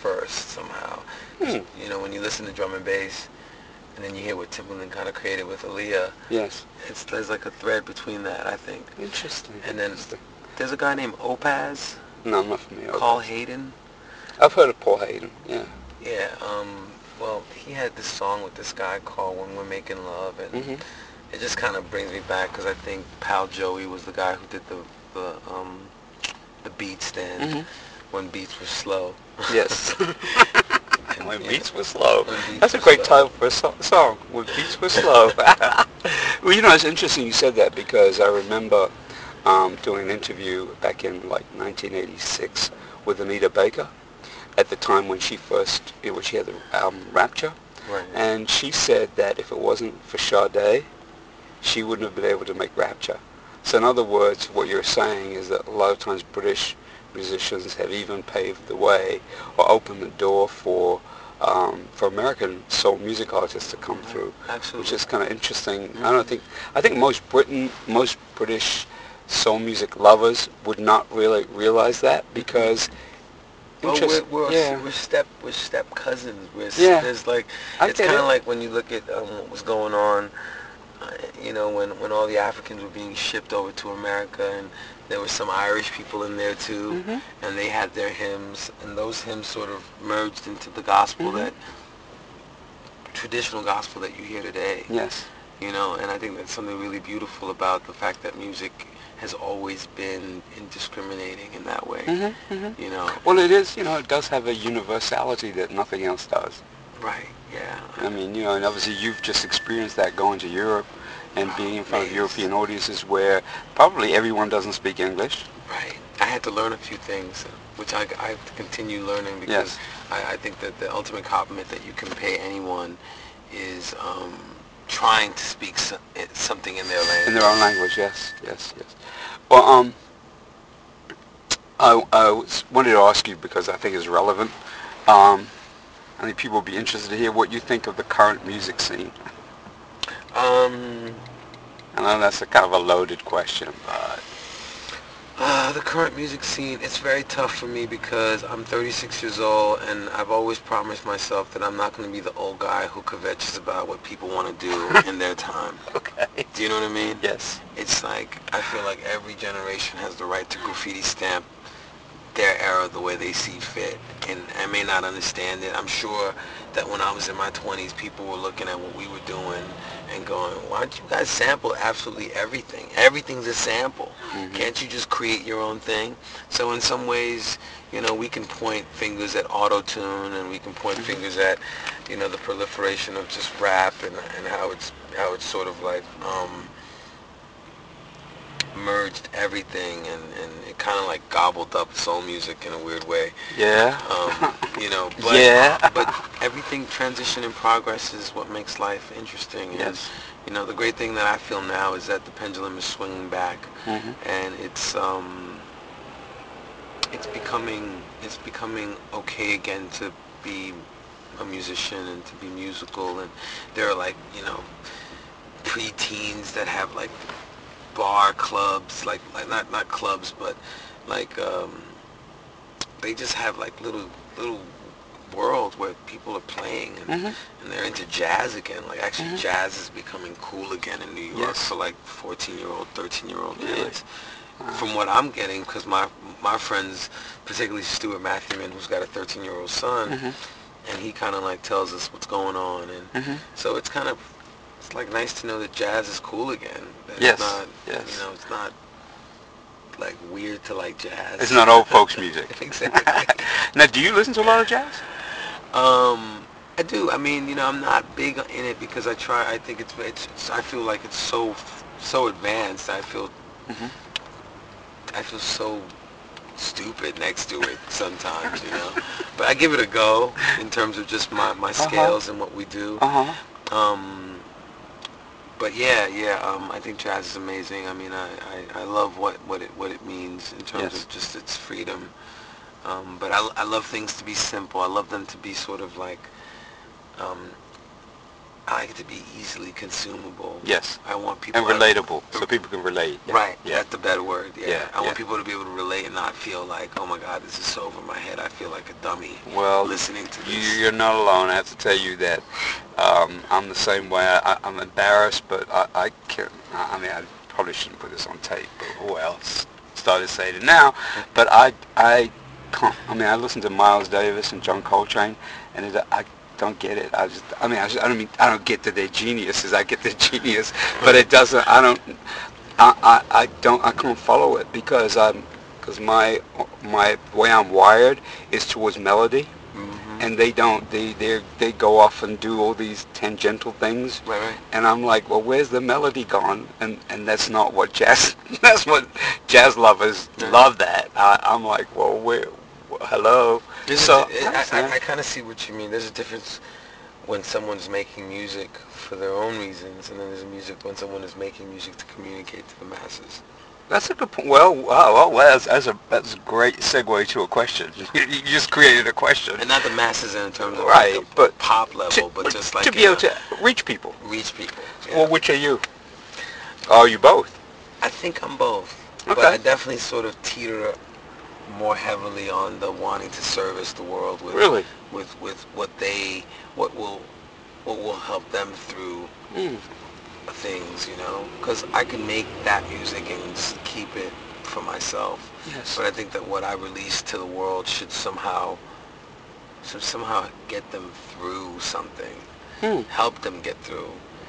D: first somehow.
C: Hmm.
D: You know, when you listen to drum and bass, and then you hear what Timbaland kind of created with Aaliyah.
C: Yes.
D: It's there's like a thread between that, I think.
C: Interesting.
D: And then
C: Interesting.
D: there's a guy named Opaz.
C: No, I'm not familiar.
D: Carl Hayden.
C: I've heard of Paul Hayden. Yeah.
D: Yeah. Um. Well, he had this song with this guy called "When We're Making Love," and
C: Mm-hmm.
D: it just kind of brings me back because I think Pal Joey was the guy who did the the um the beats then
C: Mm-hmm.
D: when beats were slow.
C: Yes.
D: And,
C: When
D: yeah,
C: beats were slow.
D: when beats
C: That's a
D: were
C: great
D: slow.
C: title for a so- song. When beats were slow. Well, you know, it's interesting you said that because I remember um, doing an interview back in like nineteen eighty-six with Anita Baker at the time when she first, you know, when she had the album Rapture.
D: Right.
C: And she said that if it wasn't for Sade, she wouldn't have been able to make Rapture. So in other words, what you're saying is that a lot of times British musicians have even paved the way or opened the door for um, for American soul music artists to come through,
D: Absolutely.
C: which is kind of interesting. I don't think I think most Britain, most British soul music lovers would not really realize that because.
D: Well,
C: interest-
D: we're, we're,
C: yeah.
D: we're step we're step cousins. We're s-
C: Yeah.
D: There's like
C: I
D: it's
C: get
D: kind
C: it.
D: of like when you look at um, what was going on. Uh, you know, when when all the Africans were being shipped over to America, and there were some Irish people in there too,
C: Mhm.
D: and they had their hymns, and those hymns sort of merged into the gospel
C: Mhm.
D: that traditional gospel that you hear today.
C: Yes.
D: You know, and I think that's something really beautiful about the fact that music has always been indiscriminating in that way.
C: hmm hmm
D: You know.
C: Well, it is. You know, it does have a universality that nothing else does.
D: Right. Yeah.
C: I mean, you know, and obviously you've just experienced that going to Europe and being in front of
D: Amazing.
C: European audiences where probably everyone doesn't speak English.
D: Right. I had to learn a few things, which I, I have to continue learning because
C: Yes.
D: I, I think that the ultimate compliment that you can pay anyone is um, trying to speak so, it- something in their language.
C: In their own language, yes, yes, yes. Well, um, I, I was- wanted to ask you because I think it's relevant. Um, I think people will be interested to hear what you think of the current music scene.
D: Um,
C: I know that's a kind of a loaded question, but
D: uh, the current music scene, it's very tough for me because I'm thirty-six years old and I've always promised myself that I'm not going to be the old guy who kvetches about what people want to do in their time.
C: okay.
D: Do you know what I mean?
C: Yes.
D: It's like, I feel like every generation has the right to graffiti stamp their era the way they see fit. And I may not understand it. I'm sure that when I was in my twenties, people were looking at what we were doing and going, why don't you guys sample absolutely everything? Everything's a sample.
C: Mhm.
D: Can't you just create your own thing? So in some ways, you know, we can point fingers at auto-tune and we can point
C: Mhm.
D: fingers at, you know, the proliferation of just rap and, and how it's how it's sort of like um, merged everything and, and it kind of like gobbled up soul music in a weird way.
C: Yeah.
D: Um, you know, but,
C: Yeah.
D: but everything transition and progress is what makes life interesting. And,
C: Yes.
D: you know, the great thing that I feel now is that the pendulum is swinging back
C: Mhm.
D: and it's um, it's becoming it's becoming okay again to be a musician and to be musical. And there are like, you know, pre-teens that have like bar clubs, like, like not not clubs, but like um, they just have like little little worlds where people are playing and,
C: Mhm.
D: and they're into jazz again. Like actually,
C: Mhm.
D: jazz is becoming cool again in New York
C: Yes.
D: for like fourteen-year-old, thirteen-year-old
C: Really?
D: kids.
C: Wow.
D: From what I'm getting, because my my friends, particularly Stuart Matthewman, who's got a thirteen-year-old son,
C: Mhm.
D: and he kind of like tells us what's going on, and
C: Mhm.
D: so it's kind of it's like nice to know that jazz is cool again. That
C: Yes,
D: It's not,
C: yes.
D: you know, it's not like weird to like jazz.
C: It's not old folks music.
D: Exactly.
C: Now, do you listen to a lot of jazz?
D: Um, I do. I mean, you know, I'm not big in it because I try. I think it's, it's. it's I feel like it's so, so advanced. I feel.
C: Mhm.
D: I feel so stupid next to it sometimes, you know. But I give it a go in terms of just my my
C: Uh-huh.
D: scales and what we do.
C: Uh-huh.
D: Um, but yeah, yeah. Um, I think jazz is amazing. I mean, I, I, I love what, what it what it means in terms
C: Yes.
D: of just its freedom. Um, but I, I love things to be simple. I love them to be sort of like, um, I like it to be easily consumable.
C: Yes.
D: I want people
C: and relatable, so people can relate. Yeah.
D: Right.
C: Yeah.
D: That's the better word. Yeah.
C: Yeah,
D: I want
C: yeah.
D: people to be able to relate and not feel like, oh my God, this is so over my head. I feel like a dummy
C: Well,
D: listening to
C: you,
D: this.
C: you're not alone. I have to tell you that um, I'm the same way. I, I'm embarrassed, but I, I can't. I mean, I probably shouldn't put this on tape, but oh well, s- started saying it now. But I, I can't. I mean, I listen to Miles Davis and John Coltrane, and it, I don't get it. I just. I mean, I, just, I don't mean. I don't get that they're geniuses. I get their genius, but it doesn't. I don't. I, I, I don't. I can't follow it because I'm. Because my my way I'm wired is towards melody. And they don't. They they they go off and do all these tangential things.
D: Right, right.
C: And I'm like, well, where's the melody gone? And and that's not what jazz. That's what jazz lovers
D: Right.
C: love. That I, I'm like, well, where? Well, hello.
D: There's
C: So
D: a,
C: I
D: I,
C: understand.
D: I, I kind of see what you mean. There's a difference when someone's making music for their own reasons, and then there's a music when someone is making music to communicate to the masses.
C: That's a good point. Well, wow, well, that's, that's a that's a great segue to a question. You just created a question.
D: And not the masses in terms of
C: Right,
D: like a
C: but
D: pop level,
C: to,
D: but just like
C: to be
D: in
C: able
D: a-
C: to reach people.
D: reach people. Yeah.
C: Well, which are you? Are you both?
D: I think I'm both.
C: Okay.
D: But I definitely sort of teeter more heavily on the wanting to service the world with
C: Really?
D: with with what they what will what will help them through
C: Mm.
D: things, you know, because I can make that music and just keep it for myself.
C: Yes.
D: But I think that what I release to the world should somehow should somehow get them through something,
C: Hmm.
D: help them get through.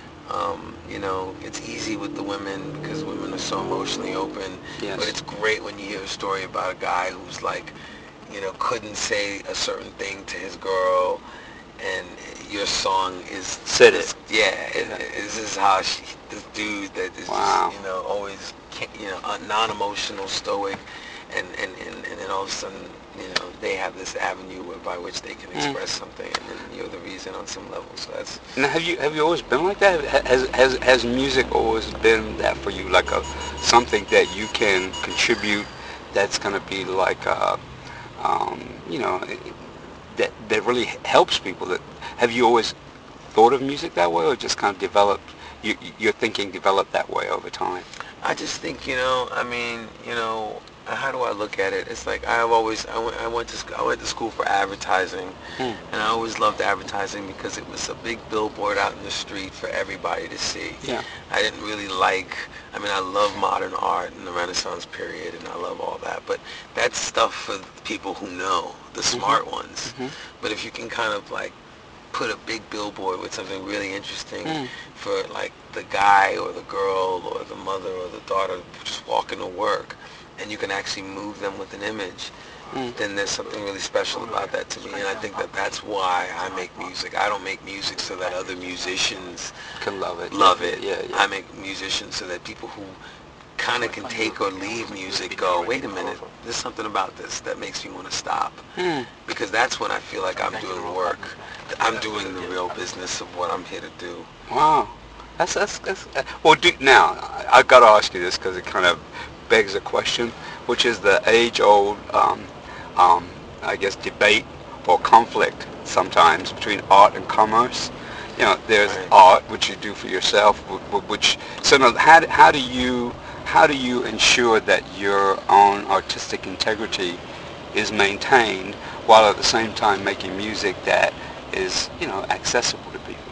D: Um, you know, it's easy with the women because women are so emotionally open.
C: Yes.
D: But it's great when you hear a story about a guy who's like, you know, couldn't say a certain thing to his girl, and your song is
C: Said
D: is-
C: it.
D: Yeah, it,
C: Yeah.
D: it- this is how she, this dude that is
C: Wow.
D: just, you know, always, ca- you know, uh, non-emotional, stoic, and, and, and, and then all of a sudden, you know, they have this avenue by which they can
C: Mm.
D: express something, and then you're the reason on some level. So that's
C: Now, have you have you always been like that? Ha- Has has has music always been that for you, like a something that you can contribute? That's going to be like a, um, you know, that that really helps people. That have you always thought of music that way, or just kind of developed? You, your thinking developed that way over time.
D: I just think, you know, I mean, you know, how do I look at it? It's like I've always, I went, I went to, sc- I went to school for advertising,
C: Hmm.
D: and I always loved advertising because it was a big billboard out in the street for everybody to see.
C: Yeah.
D: I didn't really like, I mean, I love modern art and the Renaissance period, and I love all that, but that's stuff for people who know, the smart ones.
C: Mhm.
D: But if you can kind of like put a big billboard with something really interesting
C: Mm.
D: for like the guy or the girl or the mother or the daughter just walking to work, and you can actually move them with an image,
C: Mm.
D: then there's something really special about that to me. And I think that that's why I make music. I don't make music so that other musicians
C: Can love it.
D: love
C: yeah,
D: it.
C: Yeah, yeah.
D: I make musicians so that people who kind of can take or leave music go, wait a minute, there's something about this that makes me want to stop.
C: Hmm.
D: Because that's when I feel like I'm doing work. I'm doing the real business of what I'm here to do.
C: Wow, that's that's, that's uh, well. Do, now I, I got to ask you this because it kind of begs a question, which is the age-old, um, um, I guess, debate or conflict sometimes between art and commerce. You know, there's
D: Right.
C: art which you do for yourself, wh- wh- which so now how do- how do you how do you ensure that your own artistic integrity is maintained while at the same time making music that is, you know, accessible to people?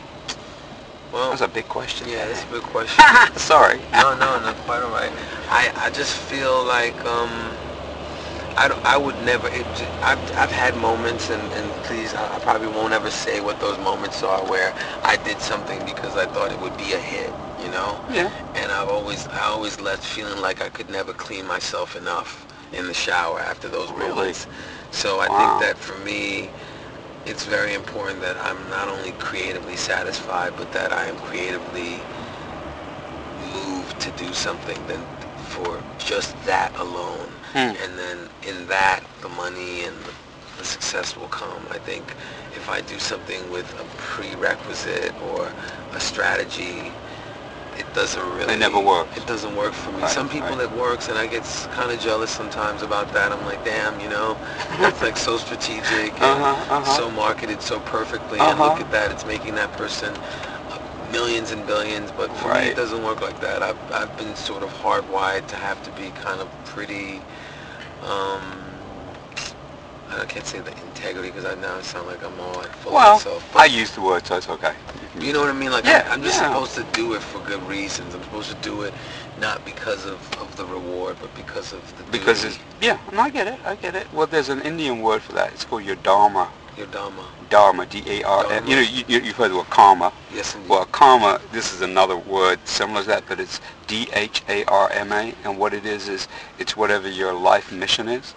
D: Well,
C: That's a big question.
D: yeah, that's a big question.
C: Sorry.
D: No, no, no, quite all right. I, I just feel like um, I, don't, I would never. It, I've, I've had moments, and, and please, I, I probably won't ever say what those moments are where I did something because I thought it would be a hit, you know.
C: Yeah.
D: And I've always, I always left feeling like I could never clean myself enough in the shower after those
C: Really?
D: moments. So I
C: Wow.
D: think that for me, it's very important that I'm not only creatively satisfied, but that I am creatively moved to do something than for just that alone.
C: Hmm.
D: And then in that, the money and the, the success will come. I think if I do something with a prerequisite or a strategy, it doesn't really...
C: It never works.
D: It doesn't work for me.
C: Right,
D: Some people
C: right.
D: it works, and I get kind of jealous sometimes about that. I'm like, damn, you know, that's like so strategic and
C: Uh-huh, uh-huh.
D: so marketed so perfectly.
C: Uh-huh.
D: And look at that, it's making that person a millions and billions, but for me
C: Right.
D: it doesn't work like that. I've, I've been sort of hardwired to have to be kind of pretty, um, I can't say the integrity because I now sound like I'm all like full
C: Well,
D: of myself.
C: I
D: But
C: use the word, so it's okay.
D: you know what I mean? Like,
C: Yeah,
D: I'm, I'm just
C: yeah.
D: supposed to do it for good reasons. I'm supposed to do it not because of, of the reward, but because of the
C: Because
D: duty.
C: it's, yeah, and I get it, I get it. Well, there's an Indian word for that. It's called your dharma.
D: Your Dharma.
C: Dharma, D A R M.
D: Dharma.
C: You know, you, you- you've heard the word karma.
D: Yes, indeed.
C: Well, karma, this is another word similar to that, but it's D H A R M A, and what it is is it's whatever your life mission is.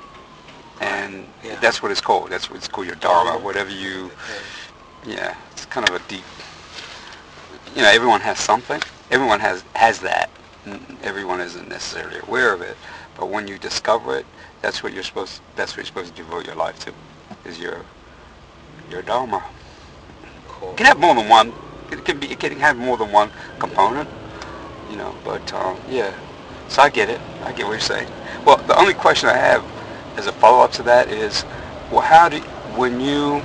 C: And
D: Yeah.
C: that's what it's called. That's what it's called, your dharma,
D: Dharma.
C: whatever you,
D: Okay.
C: yeah, it's kind of a deep, you know, everyone has something. Everyone has, has that. N- Everyone isn't necessarily aware of it, but when you discover it, that's what you're supposed, that's what you're supposed to devote your life to, is your, your dharma.
D: Cool.
C: It can have more than one. It can be. It can have more than one component. You know. But um, yeah. So I get it. I get what you're saying. Well, the only question I have as a follow-up to that is, well, how do when you,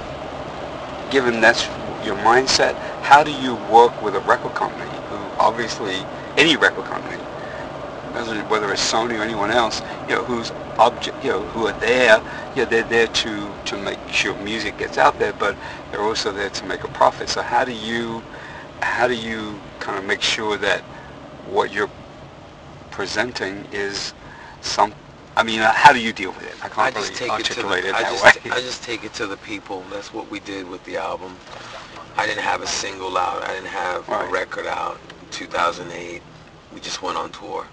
C: given that's your mindset, how do you work with a record company who obviously any record company, doesn't- whether it's Sony or anyone else, you know, who's object, you know, who are there, you know, they're there to to make sure music gets out there, but they're also there to make a profit. So how do you, how do you kind of make sure that what you're presenting is some, I mean, uh, how do you deal with it? I
D: I
C: can't
D: just
C: really
D: take it to
C: articulate
D: the,
C: it
D: I
C: that
D: just,
C: way.
D: I just take it to the people. That's what we did with the album. I didn't have a single out. I didn't have
C: Right.
D: a record out in two thousand eight. We just went on tour.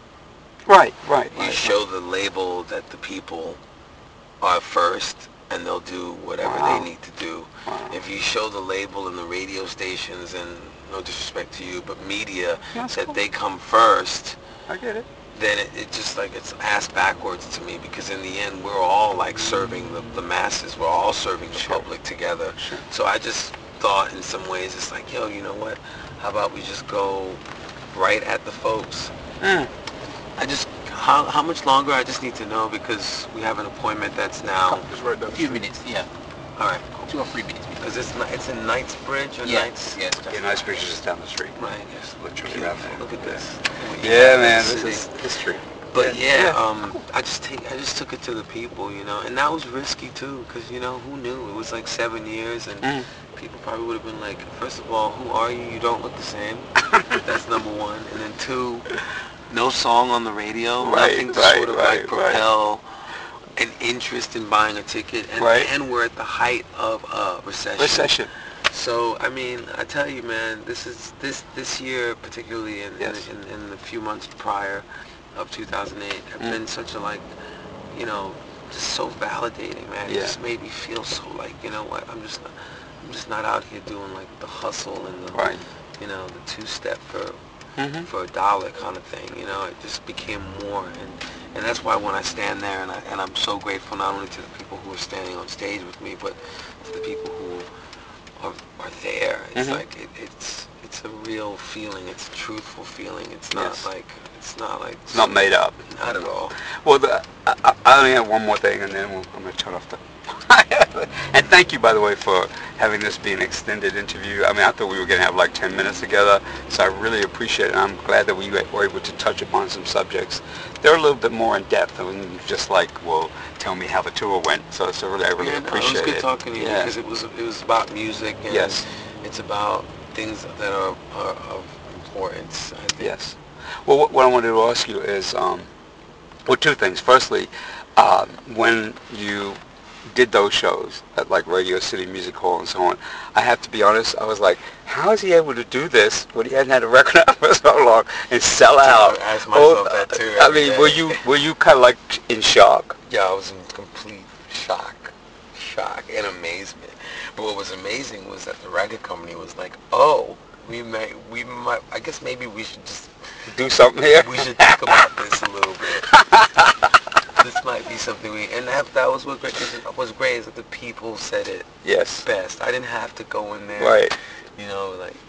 C: Right, right,
D: You
C: right.
D: show the label that the people are first, and they'll do whatever
C: Wow.
D: they need to do.
C: Wow.
D: If you show the label and the radio stations, and no disrespect to you, but media,
C: That's
D: that
C: cool.
D: they come first,
C: I get it.
D: then it, it just like it's ass backwards to me, because in the end we're all like serving the, the masses. We're all serving the
C: Sure.
D: public together.
C: Sure.
D: So I just thought in some ways it's like, yo, you know what? How about we just go right at the folks?
C: Mm.
D: I just how how much longer? I just need to know, because we have an appointment that's now.
C: It's right down
E: A
C: the
E: few
C: street.
E: minutes, yeah.
D: All right.
E: Two or three minutes.
D: Because it's ni- it's in Knightsbridge or
E: Yeah,
D: Knights.
E: yes.
C: Yeah, Knightsbridge is just down the street.
D: Right.
C: It's literally
D: Beautiful.
C: around there.
D: Look at
C: Yeah.
D: this.
C: Yeah, man,
D: The
C: this
D: city.
C: is history.
D: But yeah,
C: Yeah.
D: um, I just take, I just took it to the people, you know, and that was risky too, because you know, who knew? It was like seven years, and
C: Mm.
D: people probably would have been like, first of all, who are you? You don't look the same. That's number one, and then two, no song on the radio,
C: Right,
D: nothing to
C: right,
D: sort of
C: right,
D: like propel an interest in buying a ticket, and,
C: Right.
D: and we're at the height of a recession.
C: Recession.
D: So I mean, I tell you, man, this is this this year, particularly in
C: Yes.
D: in, in, in the few months prior of two thousand eight, have
C: Mm.
D: been such a like, you know, just so validating, man. It
C: Yeah.
D: just made me feel so like, you know what? I'm just not, I'm just not out here doing like the hustle and the,
C: Right.
D: you know, the two step for
C: Mm-hmm.
D: for a dollar kind of thing. You know, it just became more, and and that's why when I stand there, and I and I'm so grateful not only to the people who are standing on stage with me, but to the people who are, are there. It's
C: Mhm.
D: like it, it's it's a real feeling. It's a truthful feeling. It's not
C: Yes.
D: like it's not like
C: It's not made up.
D: Not at all.
C: Well, the, I, I I only have one more thing, and then we'll, I'm going to turn off the... And thank you, by the way, for having this be an extended interview. I mean, I thought we were going to have like ten minutes together, so I really appreciate it. I'm glad that we were able to touch upon some subjects. They're a little bit more in depth, and just like, well, tell me how the tour went. So, so really, I really
D: Yeah, no,
C: appreciate
D: it was good
C: it.
D: talking to you,
C: Yeah.
D: because it was it was about music, and
C: Yes.
D: it's about things that are, are of importance. I think.
C: Yes. Well, what, what I wanted to ask you is, um, well, two things. Firstly, um, when you did those shows at like Radio City Music Hall and so on, I have to be honest, I was like, how is he able to do this when he hadn't had a record out for so long and sell out?
D: I asked myself
C: Oh,
D: that too
C: I
D: every
C: mean,
D: day.
C: were you were you kind of like in shock?
D: Yeah, I was in complete shock, shock and amazement. But what was amazing was that the record company was like, "Oh, we may, we might. I guess maybe we should just,
C: Do something here?
D: we should think about this a little bit. This might be something we." And that that was what great was great is that the people said it
C: Yes.
D: best. I didn't have to go in there,
C: Right.
D: you know, like.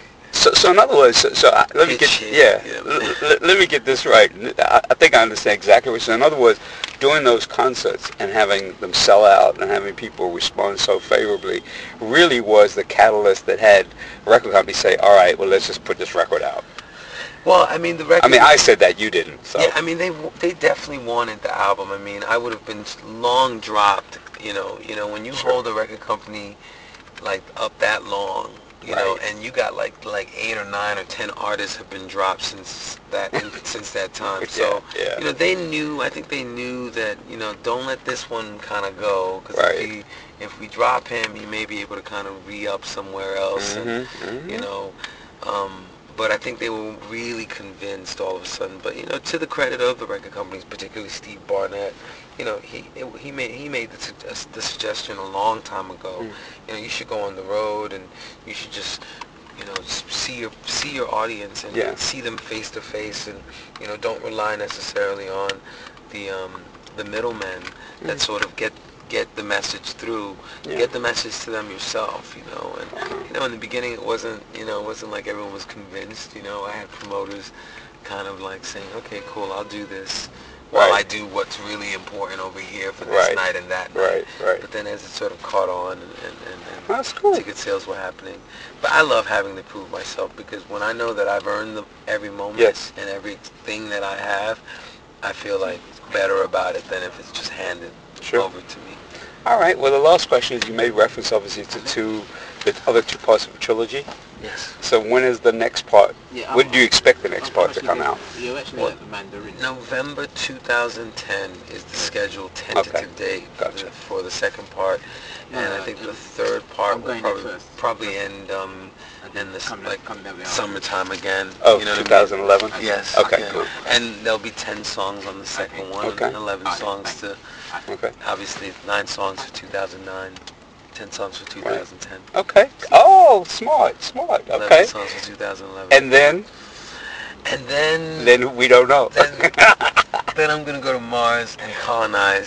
C: So, so in other words, so, so I, let me get
D: Pitch it,
C: yeah,
D: yeah.
C: l- l- let me get this right. I, I think I understand exactly what you're saying. In other words, doing those concerts and having them sell out and having people respond so favorably really was the catalyst that had record companies say, all right, well, let's just put this record out.
D: Well, I mean, the record...
C: I mean, I said that, you didn't. So.
D: Yeah, I mean, they they definitely wanted the album. I mean, I would have been long dropped, you know. You know, when you
C: Sure.
D: hold a record company, like, up that long, you know,
C: Right.
D: and you got, like, like eight or nine or ten artists have been dropped since that since that time. So,
C: Yeah, yeah.
D: you know, they knew, I think they knew that, you know, don't let this one kind of go. Because
C: Right.
D: if, he, if we drop him, he may be able to kind of re-up somewhere else.
C: Mhm,
D: And,
C: mhm.
D: you know... Um, But I think they were really convinced all of a sudden. But you know, to the credit of the record companies, particularly Steve Barnett, you know, he it, he made he made the, su- the suggestion a long time ago.
C: Mm.
D: You know, you should go on the road and you should just, you know, s- see your see your audience and
C: Yeah.
D: see them face to face, and you know, don't rely necessarily on the um, the middlemen that
C: Mm.
D: sort of get get the message through.
C: Yeah.
D: Get the message to them yourself, you know. And you know, in the beginning, it wasn't, you know, it wasn't like everyone was convinced. You know, I had promoters kind of like saying, "Okay, cool, I'll do this," while
C: Right.
D: I do what's really important over here for this
C: Right.
D: night and that night.
C: Right, right.
D: But then as it sort of caught on and, and, and, and
C: That's cool.
D: ticket sales were happening. But I love having to prove myself, because when I know that I've earned the, every moment
C: Yes.
D: and everything that I have, I feel like better about it than if it's just handed
C: Sure.
D: over to me.
C: All right. Well, the last question is, you made reference, obviously, to two, the other two parts of the trilogy.
D: Yes.
C: So when is the next part?
E: Yeah,
C: When
E: I'm-
C: do you expect the next
E: I'm
C: part to
E: actually
C: come
E: doing-
C: out?
E: You're actually
D: What?
E: at the Mandarin.
D: November two thousand ten is the scheduled tentative date for
C: Gotcha.
D: the- for the second part,
E: No,
D: and
E: no,
D: I think
E: no,
D: the third part
E: I'm
D: will
E: going there
D: probably
E: first.
D: probably end um
E: And
D: in this
E: come down-
D: like
E: come down the
D: summertime again.
C: Oh,
D: you know what I mean?
C: twenty eleven?
D: Yes.
C: Okay,
D: yeah.
C: cool.
D: And there'll be ten songs on the second
E: Okay.
D: one,
C: Okay.
D: and eleven
E: Alright,
D: songs
E: thank
D: to
C: Okay.
D: obviously nine songs for two thousand nine, ten songs for two thousand ten,
C: Okay. Oh, smart, smart.
D: eleven
C: Okay.
D: songs for two thousand eleven.
C: And then,
D: and then
C: then we don't know.
D: then, then I'm gonna go to Mars and colonize.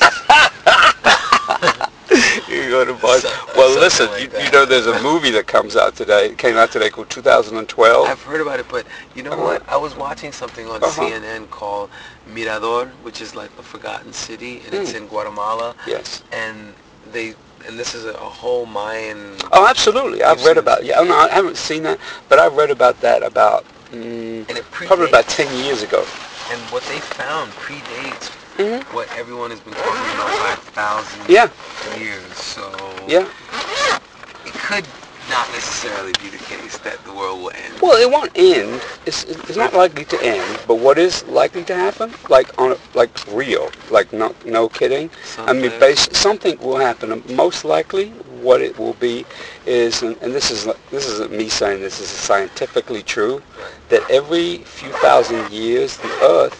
C: You go to Mars.
D: So-
C: Well,
D: something
C: listen,
D: like
C: you,
D: that.
C: you know there's a movie that comes out today, it came out today called two thousand twelve.
D: I've heard about it, but you know
C: Uh-huh.
D: what? I was watching something on
C: Uh-huh.
D: C N N called Mirador, which is like a forgotten city, and it's
C: Mm.
D: in Guatemala.
C: Yes.
D: And they, and this is a, a whole Mayan.
C: Oh, absolutely. I've
D: You've
C: read
D: seen
C: about
D: it.
C: Yeah, oh, no, I haven't seen that, but I've read about that about mm,
D: And it
C: probably about
D: predates-
C: ten years ago.
D: And what they found predates
C: Mhm.
D: what everyone has been talking about by a thousand
C: Yeah.
D: years. So
C: Yeah.
D: it could not necessarily be the case that the world will end.
C: Well, it won't end. It's, it's not likely to end. But what is likely to happen? Like on a, like real, like no no kidding. I mean,
D: Something.
C: base, something will happen. Most likely, what it will be is, and, and this is this isn't me saying this, this is scientifically true, that every few thousand years the Earth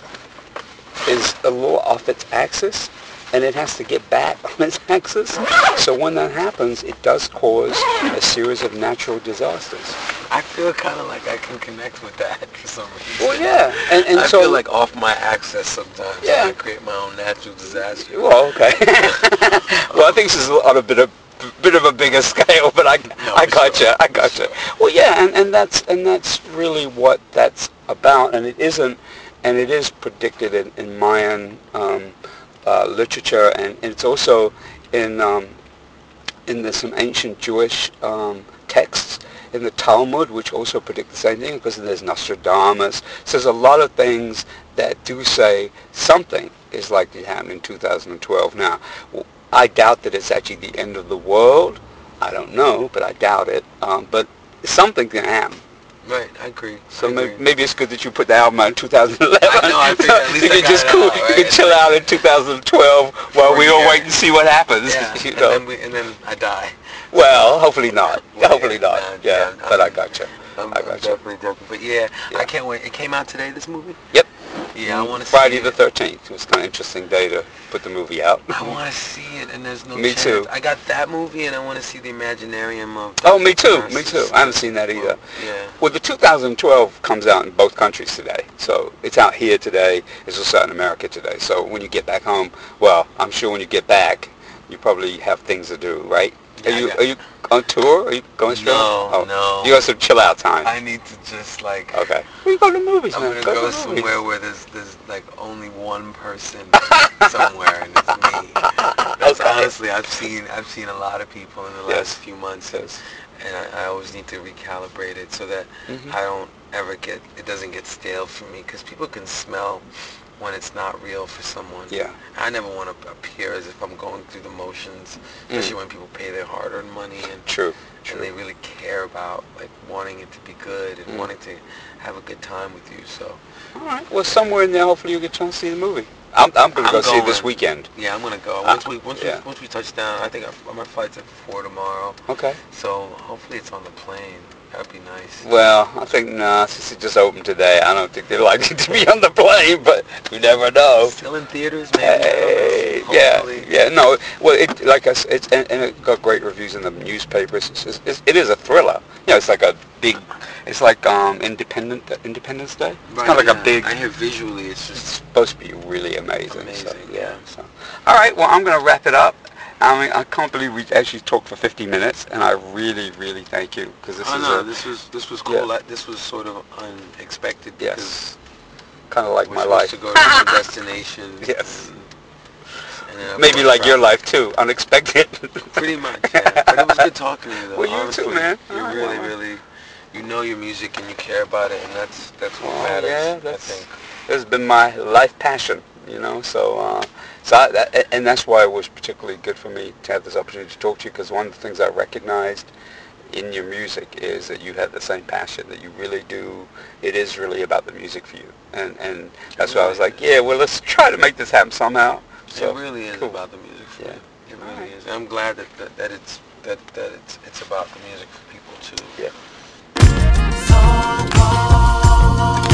C: is a little off its axis, and it has to get back on its axis. So when that happens, it does cause a series of natural disasters.
D: I feel kind of like I can connect with that for some reason.
C: Well, yeah, and and
D: I
C: so
D: feel like off my axis sometimes.
C: Yeah.
D: I create my own natural disaster.
C: well, okay. Well, I think this is on a bit of bit of a bigger scale, but I
D: No,
C: I
D: for
C: gotcha,
D: sure,
C: I
D: for
C: gotcha.
D: sure.
C: Well, yeah, and, and that's and that's really what that's about, and it isn't, and it is predicted in, in Mayan um, uh, literature, and, and it's also in um, in the, some ancient Jewish um, texts in the Talmud, which also predict the same thing, because there's Nostradamus. So there's a lot of things that do say something is likely to happen in two thousand twelve. Now, w- I doubt that it's actually the end of the world. I don't know, but I doubt it. Um, but something can happen.
D: Right, I agree.
C: So
D: I
C: maybe,
D: agree.
C: maybe it's good that you put the album out in two thousand eleven.
D: I know, I figured at least
C: you
D: I
C: can
D: got
C: just
D: it
C: cool.
D: out,
C: You
D: right?
C: can
D: It's
C: chill
D: like-
C: out in two thousand twelve while
D: For a
C: we all
D: year.
C: wait and see what happens.
D: Yeah,
C: You
D: and
C: know?
D: then we, and then I die.
C: Well, hopefully not.
D: Well,
C: hopefully
D: yeah,
C: not.
D: nah,
C: yeah,
D: yeah,
C: but I
D: I'm-
C: got you.
D: I'm,
C: I
D: I'm
C: got you.
D: definitely joking, but yeah,
C: Yeah.
D: I can't wait. It came out today, this movie.
C: Yep.
D: Yeah, I want to
C: Friday
D: see
C: the
D: it.
C: thirteenth. It was kind of interesting day to put the movie out.
D: I want to see it, and there's no
C: Me
D: chance.
C: too.
D: I got that movie, and I want to see the Imaginarium of.
C: Oh, me too.
D: Narcissus.
C: Me too. I haven't seen that either.
D: Yeah.
C: Well, the two thousand twelve comes out in both countries today. So it's out here today. It's also out in America today. So when you get back home, well, I'm sure when you get back, you probably have things to do, right? Are
D: Yeah, I
C: you
D: got-
C: are you on tour? Are you going straight?
D: No,
C: oh.
D: no.
C: You got some chill out time.
D: I need to just like.
C: Okay. We go to movies,
D: I'm
C: man.
D: gonna
C: go,
D: go
C: to
D: somewhere
C: movies.
D: where there's there's like only one person somewhere, and it's me. That's
C: Okay.
D: honestly, I've seen I've seen a lot of people in the last
C: Yes.
D: few months,
C: Yes.
D: and I, I always need to recalibrate it so that
C: Mhm.
D: I don't ever get it doesn't get stale for me, because people can smell when it's not real for someone.
C: Yeah.
D: I never want to appear as if I'm going through the motions, especially
C: Mm.
D: when people pay their hard-earned money and
C: True. True.
D: and they really care about like wanting it to be good and
C: Mm.
D: wanting to have a good time with you. So
C: All right. Well, somewhere in there, hopefully you get a chance to see the movie. I'm I'm gonna
D: I'm
C: go see it this
D: going.
C: weekend.
D: yeah, I'm gonna go
C: Uh,
D: once we once
C: yeah.
D: we once we touch down. I think our, my flight's at four tomorrow,
C: Okay.
D: so hopefully it's on the plane. That'd be nice.
C: Well, I think nah, since it just opened today, I don't think they're likely to be on the plane, but you never know.
D: Still in theaters, maybe. I don't
C: Hey,
D: know.
C: yeah,
D: Hopefully.
C: yeah, no. Well, it like I s it's and, and it got great reviews in the newspapers. It's, it's, it's, it is a thriller. You know, it's like a big. It's like um Independent Independence Day. It's
D: Right,
C: kind of like
D: yeah.
C: a big.
D: I hear visually, it's
C: It's
D: just
C: supposed to be really amazing.
D: Amazing,
C: so, yeah.
D: yeah.
C: So, all right. Well, I'm gonna wrap it up. I mean, I can't believe we actually talked for fifty minutes, and I really, really thank you because this
D: oh
C: is
D: no,
C: a,
D: this was this was cool.
C: Yeah.
D: Like, this was sort of unexpected because
C: yes, kind of like
D: we're
C: my
D: supposed
C: life.
D: to go to different destinations.
C: Yes.
D: And, and then I'm
C: Maybe
D: going
C: like your
D: travel.
C: life too, unexpected.
D: Pretty much, yeah. But it was good talking to you, though.
C: Well, you
D: honestly.
C: too, man.
D: You
C: All right,
D: really,
C: well,
D: really, you know your music and you care about it, and that's that's what
C: Well,
D: matters.
C: yeah,
D: I
C: that's-
D: think.
C: This has been my life passion, you know. So, uh, so I, that, and that's why it was particularly good for me to have this opportunity to talk to you, because one of the things I recognized in your music is that you have the same passion, that you really do. It is really about the music for you, and and that's why I was
D: really
C: like, yeah, well, let's try to make this happen somehow. So,
D: it really is
C: cool.
D: about the music for
C: Yeah.
D: me. It really
C: Alright.
D: is. And I'm glad that, that that it's that that it's it's about the music for people too.
C: Yeah.
B: So long.